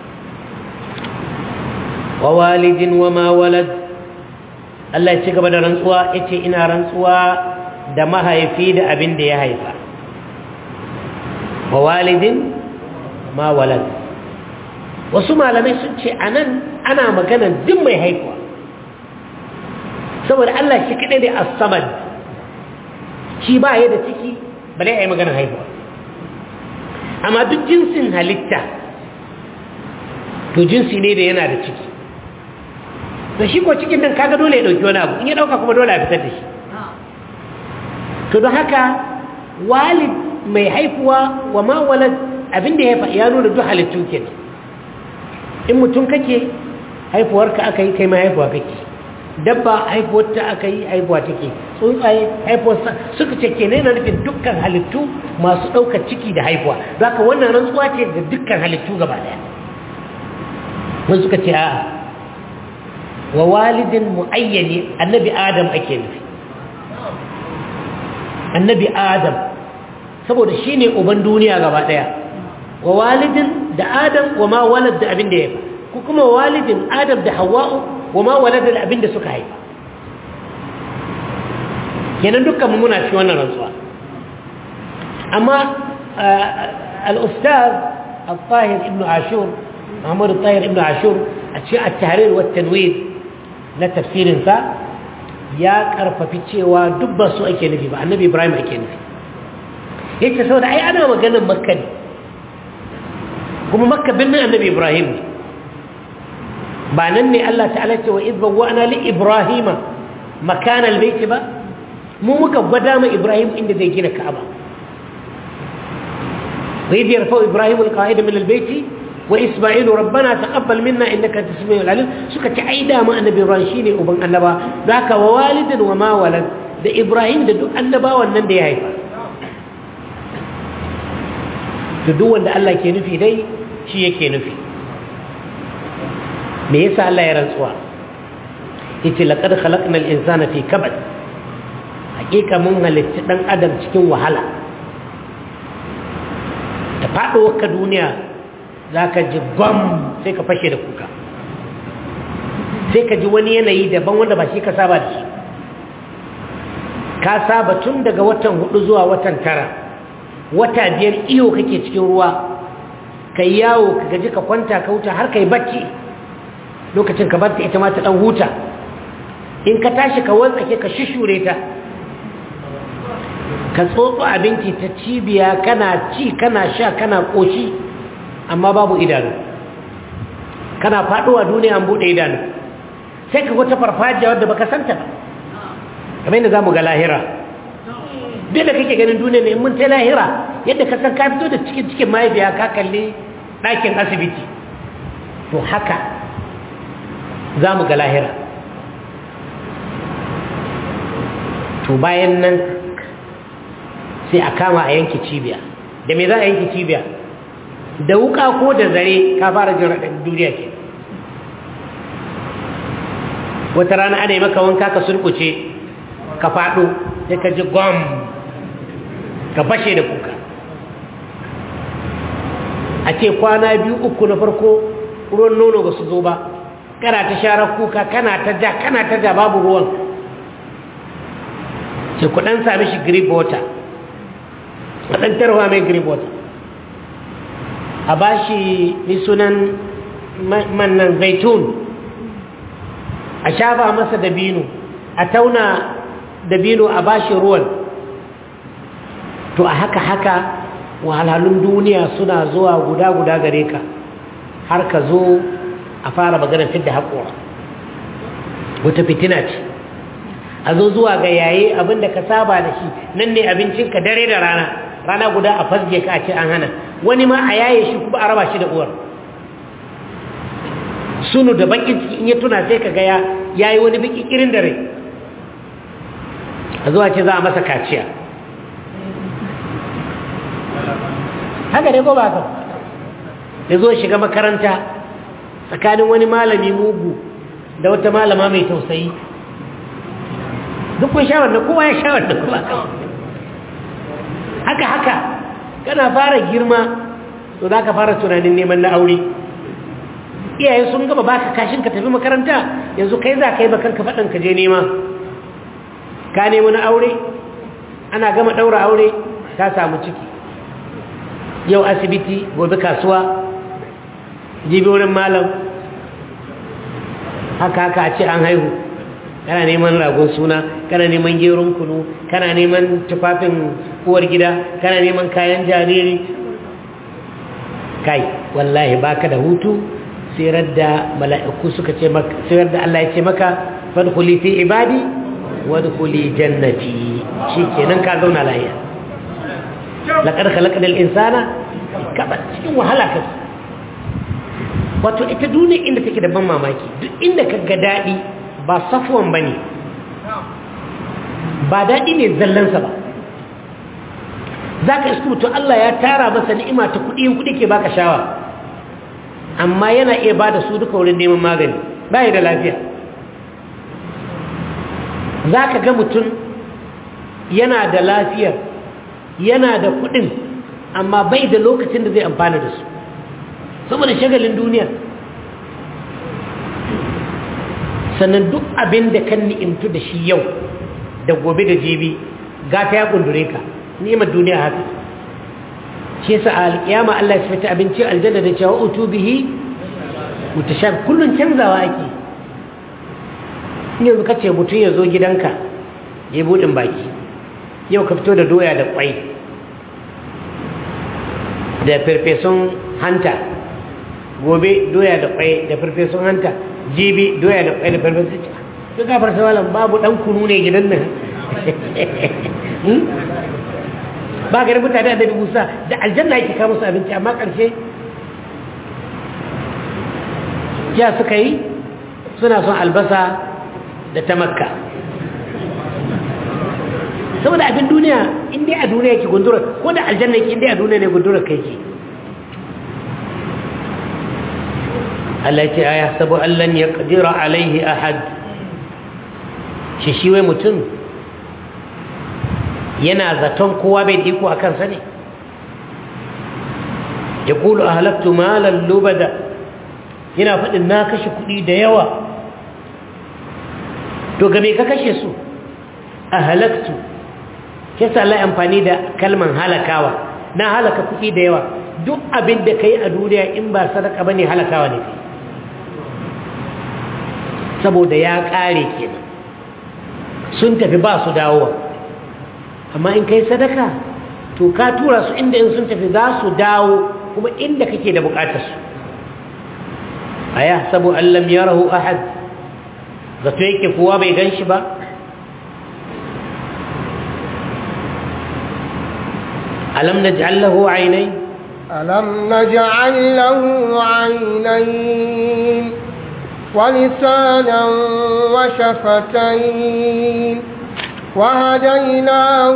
wa walidin wa ma walad Allah ya ci gaba da rantsuwa ya ce ina rantsuwa da mahaifi da abin da ya haifa wa walidin ma walad wasu malamai sun ce anan ana maganan duk mai haifuwa saboda Allah shi kadai ne as-samad shi ba ya da ciki bale ai maganar haifuwa amma duk jinsin halitta to jinsi ne da yana da ciki to shi ko cikin nan kaga dole ya dauki wani abu in ya dauka kuma dole a fitar da shi to don haka walid mai haifuwa wa ma walad abinda ya ya nuna duk halittu kenan in mutum kake haifuwarka aka yi kai ma haifuwa kake dabba haifuwarta aka yi haifuwa take tsuntsaye haifuwarsa suka ce kenan yana nufin dukkan halittu masu ɗaukar ciki da haifuwa za ka wannan rantsuwa ce da dukkan halittu gaba ɗaya wani suka ce a'a wa walidin mu'ayyani annabi adam ake nufi annabi adam saboda shi ne uban duniya gaba ɗaya wa walidin da adam wa ma walad da abin da ya fa ko kuma walidin adam da hawa'u wa ma walad da abin da suka haifa kenan dukkan mu muna ci wannan rantsuwa amma al-ustaz al-tahir ibn ashur Muhammad al-tahir ibn ashur a cikin at-tahrir wa at-tanwir na tafsirin sa ya karfafi cewa duk ba su ake nufi ba annabi ibrahim ake nufi yace saboda ai ana maganar makka ne kuma makka bin annabi ibrahim ba nan ne Allah ta'ala ce wa idh bawwa'na li ibrahima makana albayt ba mu muka gwada ma ibrahim inda zai gina ka'aba wa idh yarfa'u ibrahim alqa'ida min albayt wa isma'il rabbana taqabbal minna innaka antas samiul alim suka ci aida ma annabi ibrahim shine uban annaba zaka wa walidan wa ma walad da ibrahim da duk annabawan nan da ya haifa to duk wanda Allah ke nufi dai shi yake nufi me yasa Allah ya rantsuwa yace laqad khalaqnal insana fi kabad hakika mun halitta dan adam cikin wahala da fado ka duniya zaka ji bam sai ka fashe da kuka sai ka ji wani yanayi daban wanda ba shi ka saba da shi ka saba tun daga watan hudu zuwa watan tara wata biyar iyo kake cikin ruwa kai yawo ka gaji ka kwanta ka huta har kai bacci lokacin ka bar ta ita ma ta dan huta in ka tashi ka wantsake ka shishure ta ka tsotso abinci ta cibiya kana ci kana sha kana koshi amma babu idanu kana faduwa duniya an bude idanu sai ka wata farfajiya wadda baka santa ba kamar yadda zamu ga lahira duk da kake ganin duniya ne mun ta lahira yadda ka san ka fito da cikin cikin mahaifiya ka kalli ɗakin asibiti to haka za mu ga lahira to bayan nan sai a kama a yanki cibiya da me za a yanki cibiya da wuka ko da zare ka fara jin raɗaɗin duniya ke wata rana ana yi maka wanka ka sulkuce ka faɗo sai ka ji gwam ka fashe da kuka a ce kwana biyu uku na farko ruwan nono ba su zo ba kana ta sharar kuka kana ta ja kana ta ja babu ruwan ce kudan sami shi grip water kudan tarwa mai grip water a ba shi ni sunan mannan zaitun a shafa masa dabino a tauna dabino a ba shi ruwan to a haka haka wahalhalun duniya suna zuwa guda-guda gare ka har ka zo a fara maganar fidda haƙora wata fitina ce a zo zuwa ga yayi abinda ka saba da shi nan ne abincinka dare da rana rana guda a fasge ka a ce an hana wani ma a yaye shi kuma a raba shi da uwar sunu da bakin ciki in ya tuna sai ka ga ya yayi wani baki irin da rai a zuwa ce za a masa kaciya haka ne ko ba ka ya zo shiga makaranta tsakanin wani malami mugu da wata malama mai tausayi duk kun shawar da kowa ya shawar da kuma haka haka kana fara girma to za ka fara tunanin neman na aure iyayen sun gaba baka kashin ka tafi makaranta yanzu kai za ka yi bakan ka faɗin ka je nema ka nemi na aure ana gama ɗaura aure ka samu ciki yau asibiti gobe kasuwa jibi wurin malam haka haka a ce an haihu kana neman ragon suna kana neman geron kunu kana neman tufafin uwar gida kana neman kayan jariri kai wallahi baka da hutu sirar da mala'iku suka ce maka sirar da Allah ya ce maka fadkhuli fi ibadi wadkhuli jannati shikenan ka zauna lafiya laqad khalaqna al-insana kaba cikin wahala ka wato ita duniya inda take da ban mamaki duk inda ka ga dadi ba safwan bane ba dadi ne zallansa ba zaka isku to Allah ya tara masa ni'ima ta kudi in kudi ke baka shawa amma yana iya bada su duka wurin neman magani bai da lafiya zaka ga mutum yana da lafiyar yana da kudin amma bai da lokacin da zai amfana da su saboda shagalin duniya sannan duk abin da kan ni'imtu da shi yau da gobe da jibi gata ya gundure ka ni'imar duniya haka shi yasa alƙiyama Allah ya sifata abinci aljanna da cewa utubihi mutashab kullun canzawa ake yanzu kace mutun ya zo gidanka ya budin baki yau ka fito da doya da kwai da farfesun hanta gobe doya da kwai da farfesun hanta jibi doya da kwai da farfesun to ka farsa walan babu dan kunu ne gidan nan ba ga mutane da Musa da aljanna yake kawo musu abinci amma karshe ya suka yi suna son albasa da ta makka saboda abin duniya inda a duniya yake gundura ko da aljanna yake inda a duniya ne gundura kai ke Allah ce ya sabu allan ya qadira alaihi ahad shi shi wai mutum yana zaton kowa bai iko a kansa ne ya kulu a halaktu malar lubada yana faɗin na kashe kuɗi da yawa to game ka kashe su a halaktu kesa Allah amfani da kalman halakawa na halaka kuɗi da yawa duk abin da ka yi a duniya in ba sadaka ba ne halakawa ne saboda ya ƙare kenan sun tafi ba su dawowa amma in kai sadaka to ka tura su inda in sun tafi za su dawo kuma inda kake da bukatar su aya sabu allam yarahu ahad zato yake kowa bai ganshi ba alam naj'al lahu aynayn alam naj'al lahu aynayn wa lisanan wa shafatayn وهديناه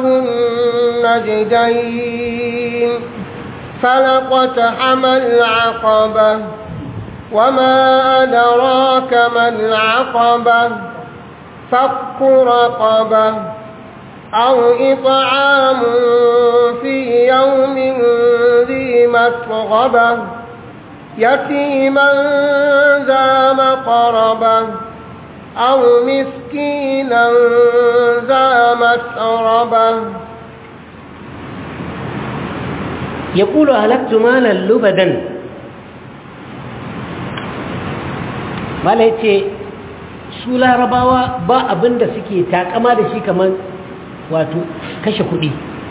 النجدين فلقتحم العقبة وما أدراك ما العقبة فك رقبة أو إطعام في يوم ذي مسغبة يتيما ذا مقربة أو مسكينا ذا مسربة يقول أهلكت مالا لبدا ما لهيتي سولا رباوا با أبند سكي تاكما دشي كمان واتو كشكودي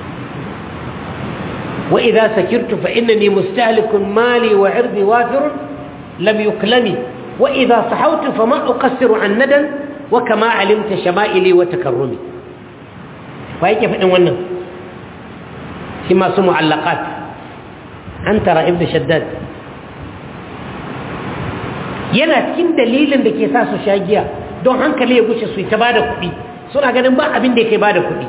وإذا سكرت فإنني مستهلك مالي وعرضي وافر لم يكلمي وإذا صحوت فما أقصر عن ندى وكما علمت شمائلي وتكرمي فهيك فإن ونن shi masu mu'allaqat an tara ibn shaddad yana cikin dalilin da ke sa su sha giya don hankali ya gushe su ta bada kuɗi suna ganin ba abin da yake bada kuɗi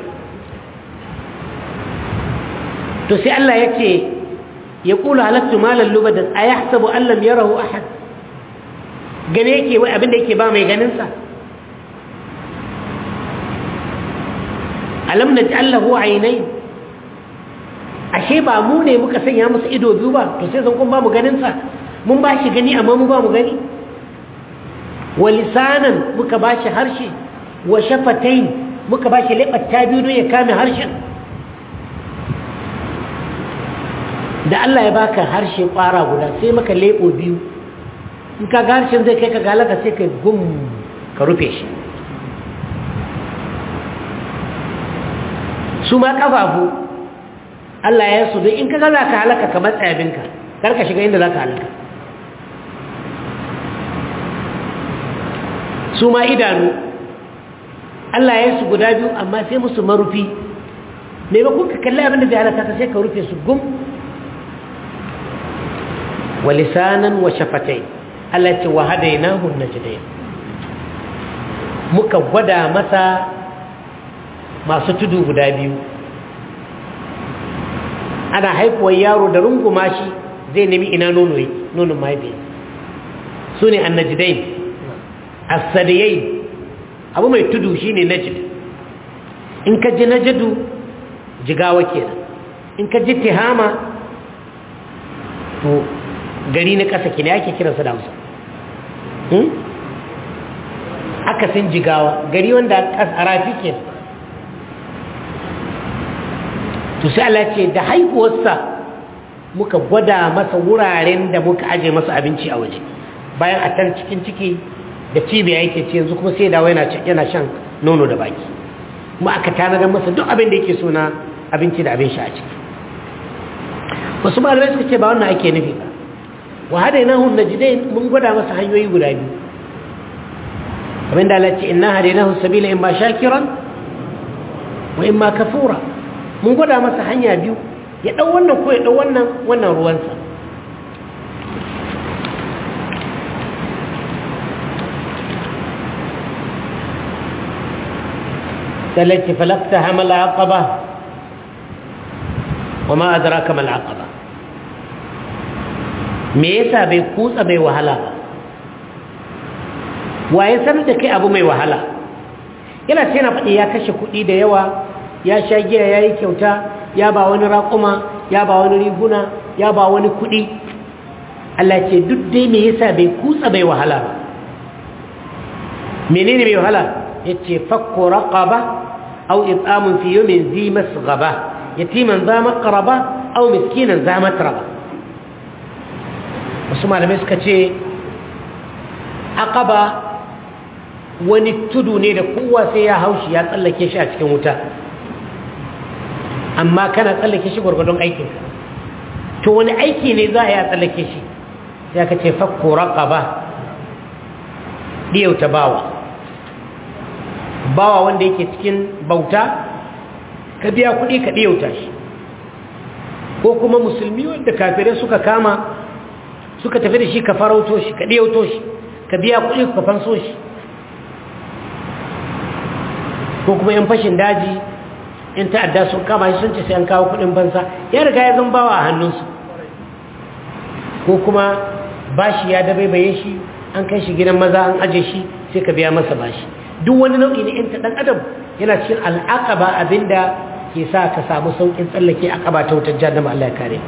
to sai Allah ya ce ya kula halattu malan lubadan ayahsabu an lam yarahu ahad gane yake wai abin da yake ba mai ganin sa alam naj'al lahu aynayn ashe ba mu ne muka sanya masa ido biyu ba to sai san kun ba mu ganin sa mun ba shi gani amma mu ba mu gani wa lisanan muka ba shi harshe wa shafatayn muka ba shi leɓata biyu don ya kame harshen da Allah ya baka harshe ƙwara guda sai maka leɓo biyu in ka ga harshen zai kai ka galaka sai ka gum ka rufe shi su ma ƙafafu Allah ya su don in ka gaza ka halaka ka matsayabinka kar ka shiga inda za ka halaka su ma idanu Allah ya su guda biyu amma sai musu marufi maimakon ka kalli abin da zai halaka ka sai ka rufe su gum wa lisanan wa shafatai Allah ce wa hadainahu najdain muka gwada masa masu tudu guda biyu ana haifuwar yaro da runguma shi zai nemi ina nono yake nonon mahaifiya su ne annajdain as-sadiyai abu mai tudu shine najd in ka ji najdu jigawa kenan in ka ji tihama to gari na ƙasa kina yake kiransa da Hausa hmm aka san jigawa gari wanda arafi kenan to sai Allah ce da haihuwarsa muka gwada masa wuraren da muka aje masa abinci a waje bayan a tan cikin ciki da cibiya yake ce yanzu kuma sai dawo yana yana shan nono da baki kuma aka tanadar masa duk abin da yake so na abinci da abin sha a ciki wasu malamai suka ce ba wannan ake nufi ba wa hadainahu najdain mun gwada masa hanyoyi guda biyu abinda Allah ce inna hadainahu sabila imma shakiran wa imma kafura mun gwada masa hanya biyu ya dau wannan ko ya dau wannan wannan ruwansa التي فلقتها ما العقبة وما أدراك ما العقبة me yasa bai kutsa bai wahala ba waye sanar da kai abu mai wahala yana ce na faɗi ya kashe kuɗi da yawa ya sha giya ya yi kyauta ya ba wani raƙuma ya ba wani riguna ya ba wani kuɗi Allah ce duk dai me yasa bai kutsa bai wahala ba menene mai wahala yace fakku raqaba aw it'amun fi yawmin zi masghaba yatiman za maqraba aw miskinan za matraba wasu malamai suka ce aqaba wani tudu ne da kowa sai ya haushi ya tsallake shi a cikin wuta amma kana tsallake shi gurgurdon aikinka to wani aiki ne za a yi a tsallake shi sai aka ce fakku raqaba diyauta bawa bawa wanda yake cikin bauta ka biya kuɗi ka diyauta shi ko kuma musulmi wanda kafirai suka kama suka tafi da shi ka farauto shi ka diyauto shi ka biya kuɗi ka fanso shi ko kuma yan fashin daji in ta'adda sun kama shi sun ce sai an kawo kuɗin bansa ya riga ya zan bawa a hannunsu ko kuma bashi ya dabaibaye shi an kai shi gidan maza an aje shi sai ka biya masa bashi duk wani nau'i ne in ta dan adam yana cikin al'aqaba abinda ke sa ka samu saukin tsallake aqaba ta wutar jahannama Allah ya kare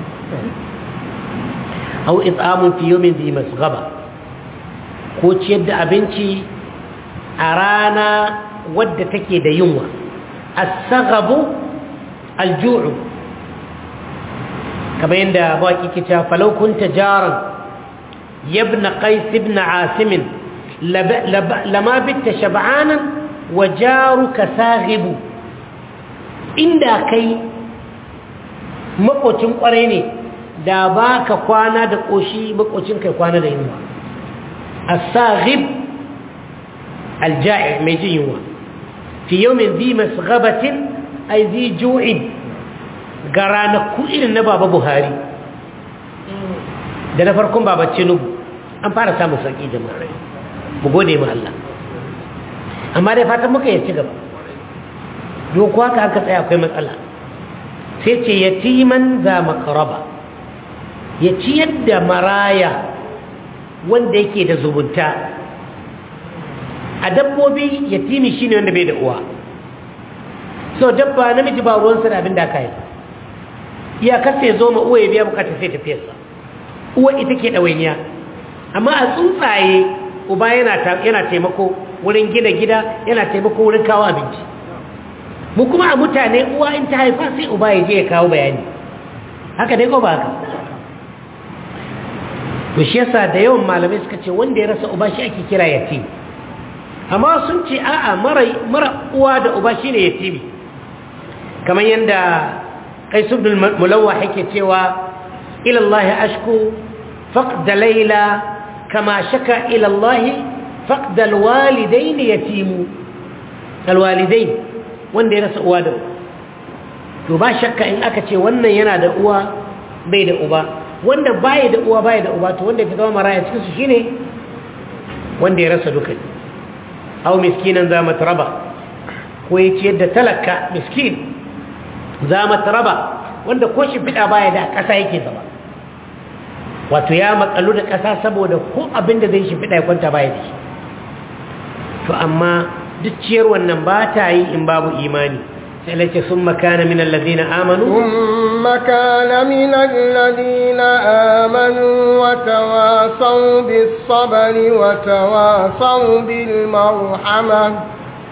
aw it'amun fi yawmin dhi masghaba ko ciyar da abinci a rana wadda take da yunwa as-saghabu al-ju'u kamar yadda baki ke cewa falau kunta jaran yabna qais ibn asim lama bitta shab'anan wa jaruka saghibu inda kai makocin kware ne da baka kwana da koshi makocin kai kwana da yunwa as-saghib al-ja'i mai jin yunwa fi yawmin dhi masghabatin ay dhi ju'in ga ranaku irin na baba Buhari da na farkon baba Tinubu an fara samun sauki jama'a mu gode ma Allah amma dai fatan muka yi ci gaba doko haka aka tsaya akwai matsala sai ce yatiman za makaraba ya ciyar da maraya wanda yake da zubunta a dabbobi yatimi shine wanda bai da uwa so dabba namiji ba ruwansa da abin da aka yi iyakar sai zo ma uwa ya biya bukata sai tafiyarsa uwa ita ke ɗawainiya amma a tsuntsaye uba yana taimako wurin gina gida yana taimako wurin kawo abinci mu kuma a mutane uwa in ta haifa sai uba ya je ya kawo bayani haka dai ko ba haka to shi yasa da yawan malamai suka ce wanda ya rasa uba shi ake kira yatim amma sun ce a'a mara mara uwa da uba shine yatimi kamar yanda Qais ibn al-Mulawah yake cewa ila Allah ashku faqd layla kama shaka ila Allah faqd al-walidayn yatimu al-walidayn wanda ya rasa uwa da to ba shakka in aka ce wannan yana da uwa bai da uba wanda bai da uwa bai da uba to wanda ya zama maraya cikin su shine wanda ya rasa duka aw miskinan za matraba ko ya ciyar da talaka miskin za matraba wanda ko shi fida baya da kasa yake zama wato ya makalu da kasa saboda ko abin da zai shi fida ya kwanta baya da shi to amma duk ciyar wannan ba ta yi in babu imani sai lace sun makana min allazina amanu thumma kana min allazina amanu wa tawasaw bis sabri wa tawasaw bil marhamah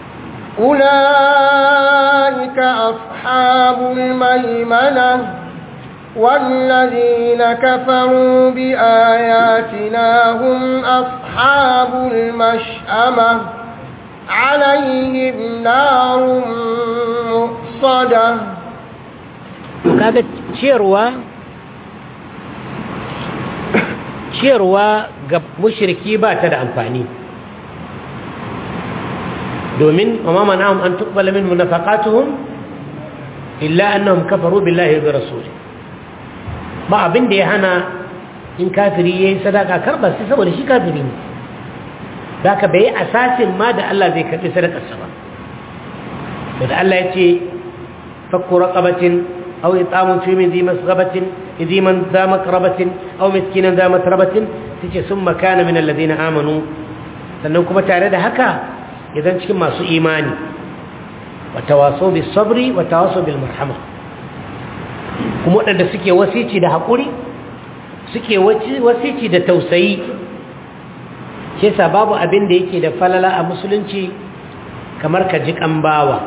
ulaika ashabul maimanah والذين كفروا بآياتنا هم أصحاب المشأمة عليهم نار مؤصدة kaga ciyarwa ciyarwa ga mushriki ba ta da amfani domin amma manahum an tuqbala minhum nafaqatuhum illa annahum kafaru billahi wa rasulihi ba abin da ya hana in kafiri yayin sadaka karba sai saboda shi kafiri ne zaka bai asasin ma da Allah zai karbi sadakarsa ba to da Allah yace fakku raqabatin aw it'amun fi min masghabatin idiman za makrabatin aw miskinan za matrabatin tace summa kana min alladhina amanu sannan kuma tare da haka idan cikin masu imani wa tawasaw bis sabri wa tawasaw bil marhama kuma wadanda suke wasici da hakuri suke wasici da tausayi shi yasa babu abin da yake da falala a musulunci kamar ka ji kambawa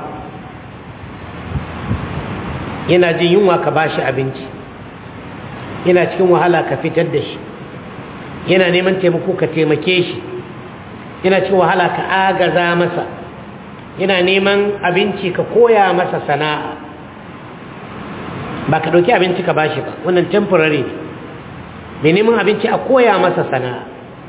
yana jin yunwa ka bashi abinci yana cikin wahala ka fitar da shi yana neman taimako ka taimake shi yana cikin wahala ka agaza masa yana neman abinci ka koya masa sana'a ba ka dauki abinci ka bashi ba wannan temporary ne mai neman abinci a koya masa sana'a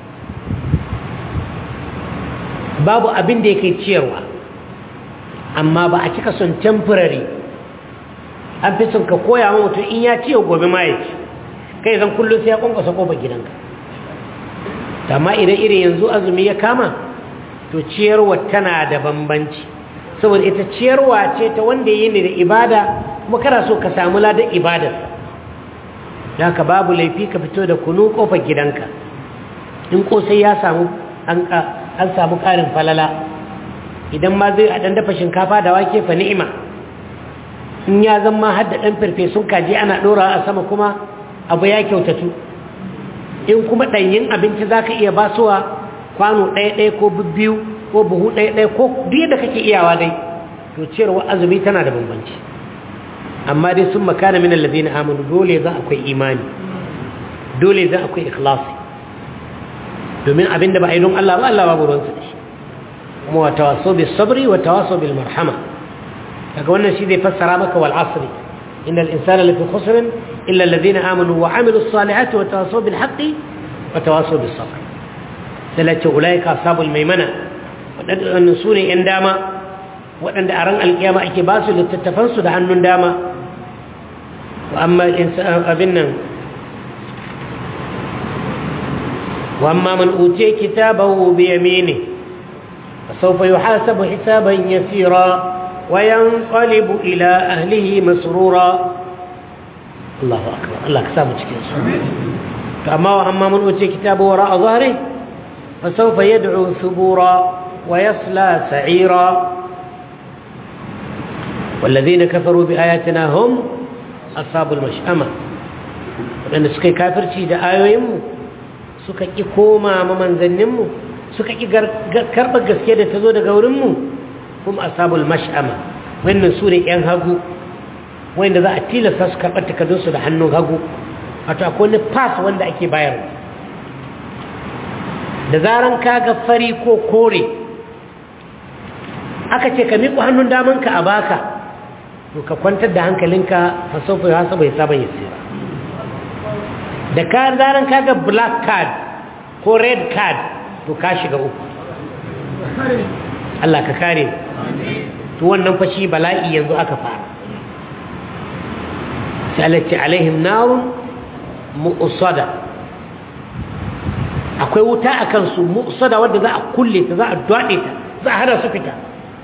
babu abin da yake ciyarwa amma ba a cika son temporary an fi son ka koya ma mutum in ya ciyo gobe ma ya ci kai zan kullum sai ya kwankwasa kofar gidanka amma idan irin yanzu azumi ya kama to ciyarwa tana da bambanci saboda ita ciyarwa ce ta wanda yi ne da ibada kuma kana so ka samu ladan ibadar da ka babu laifi ka fito da kunu kofar gidanka in kosai ya samu an an samu karin falala idan ma zai a dan dafa shinkafa da wake fa ni'ima in ya zama har da dan farfesun kaji ana dora a sama kuma abu ya kyautatu in kuma danyin abinci zaka iya basuwa kwano ɗaya ɗaya ko biyu ko buhu ɗaya ɗaya ko duk da kake iyawa dai to ciyarwa azumi tana da bambanci amma dai sun makana min alladhina amanu dole za akwai imani dole za akwai ikhlasi domin abinda ba a yi don Allah ba Allah babu ruwansa da shi kuma wa tawaso bis sabri wa tawaso bil marhama daga wannan shi zai fassara maka wal asri innal insana lafi khusr illa alladhina amanu wa amilus salihati wa tawaso bil haqqi wa tawaso bis sabr salatu ulaika ashabul maimana wadannan sune yan dama wadanda a ran alkiyama ake ba su littattafan su da hannun dama وأما الإنسان أبنا وأما من أوتي كتابه بيمينه فسوف يحاسب حسابا يسيرا وينقلب إلى أهله مسرورا الله أكبر الله كسامك فأما وأما من أوتي كتابه وراء ظهره فسوف يدعو ثبورا ويصلى سعيرا والذين كفروا بآياتنا هم أصحاب المشأمة لأن سكي كافر شيء آيو يمو سكي كوما ممن ذنمو سكي كربك قسكيدة تزود قورمو هم أصحاب المشأمة وإن سوري ينهقوا وإن ذا أتيل ساسكر أتكدوس لحنو هقوا أتأكون باس وإن ذا أكي باير دزارن كاغا فريقو كوري aka ce ka miƙo hannun damanka a baka to ka kwantar da hankalinka fa saufa ya saba ya saba ya tsira da ka zaran kaga black card ko red card to ka shiga uku Allah ka kare to wannan fa shi bala'i yanzu aka fara sai Allah ce alaihim narun mu'sada akwai wuta akan su mu'sada wanda za a kulle ta za a dwade ta za a hada su fita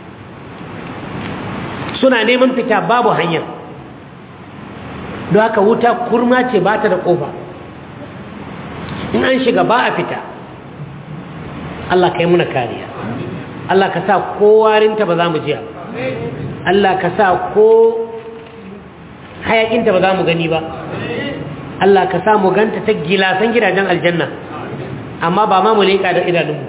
suna neman fita babu hanya don haka wuta kurma ce ba ta da ƙofa in an shiga ba a fita Allah ka yi muna kariya Allah ka sa kowarinta ba za mu jiya Allah ka sa ko hayakinta ba za mu gani ba Allah ka sa mu ganta ta gilasan gidajen aljanna amma ba ma mu leƙa da idanunmu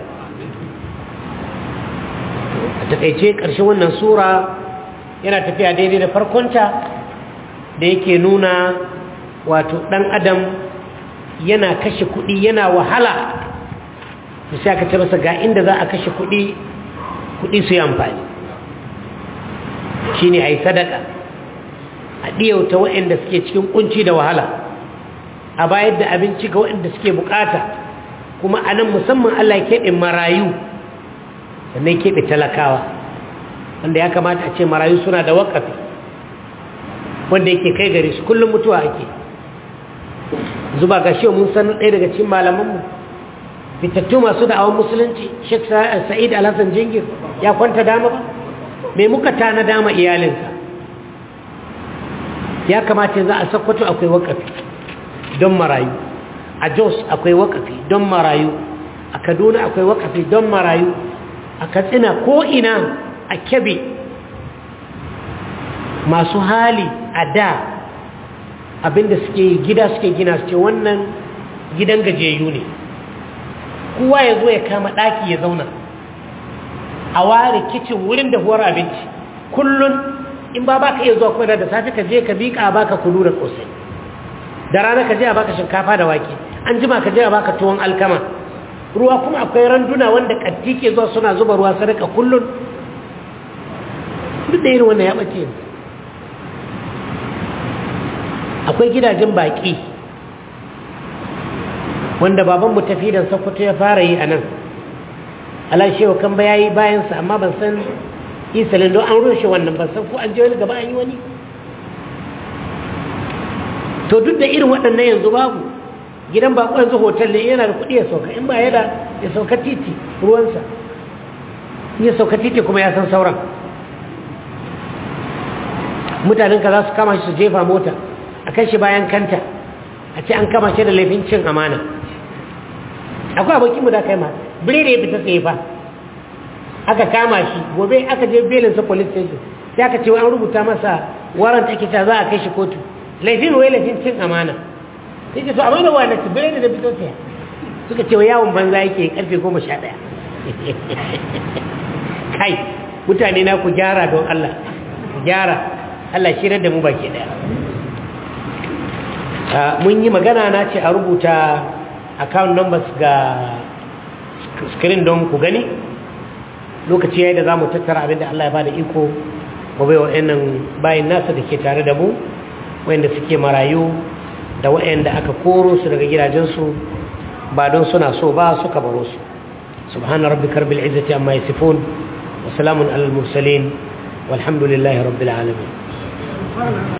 a taƙaice ƙarshen wannan sura yana tafiya daidai da farkonta da yake nuna wato ɗan adam yana kashe kuɗi yana wahala da sai aka ce masa ga inda za a kashe kuɗi kuɗi su yi amfani shi ne a yi sadaka a ɗiyauta waɗanda suke cikin ƙunci da wahala a bayar da abinci ga waɗanda suke bukata kuma a nan musamman Allah ya keɓe marayu sannan keɓe talakawa wanda ya kamata a ce marayu suna da waƙafi wanda yake kai gare su kullum mutuwa ake zuba ga shi mun san ɗaya daga cikin malamanmu fitattu masu da'awan musulunci Sheikh Sa'id Al-Hassan Jingir ya kwanta dama ba me muka tana dama iyalinsa ya kamata za a Sokoto akwai waƙafi don marayu a Jos akwai waƙafi don marayu a Kaduna akwai waƙafi don marayu a Katsina ko ina a Kebbi masu hali a da abinda suke gida suke gina su ce wannan gidan gajiyayyu ne kowa ya zo ya kama ɗaki ya zauna a ware kicin wurin da huwar abinci kullum in ba baka iya zuwa kuma da safe ka je ka bika a baka kunu da kosai da rana ka je a baka shinkafa da wake an jima ka je a baka tuwon alkama ruwa kuma akwai randuna wanda katti ke zuwa suna zuba ruwa sadaka kullum duk da irin wannan ya ɓace akwai gidajen baƙi wanda babanmu tafi da Sokoto ya fara yi a nan alashewa kan ba ya yi bayansa amma ban san isalin don an rushe wannan ban san ko an je wani gaba an yi wani to duk da irin waɗannan yanzu babu gidan baƙo yanzu hotel ne yana da kuɗi ya sauka in ba yana ya sauka titi ruwansa ya sauka titi kuma ya san sauran mutanen ka za su kama shi su jefa mota a kan shi bayan kanta a ce an kama shi da laifin cin amana akwai abokinmu da kai ma birere ya fita tsaye fa aka kama shi gobe aka je belinsa police station sai aka ce an rubuta masa warrant ake ta za a kai shi kotu laifin wai laifin cin amana sai ce to amana wa na ci birere da fito tsaye suka ce wa yawon banza yake karfe goma sha ɗaya kai mutane na ku gyara don Allah ku gyara Allah shirar da mu baki daya mun yi magana na ce a rubuta account numbers ga screen don ku gani lokaci yayi da zamu tattara abin da Allah ya bada iko gobe wa'annan bayin nasa da ke tare da mu wanda suke marayu da wa'anda aka koro su daga gidajensu ba don suna so ba suka baro su subhana rabbika rabbil izzati amma yasifun wa salamun alal mursalin walhamdulillahi rabbil alamin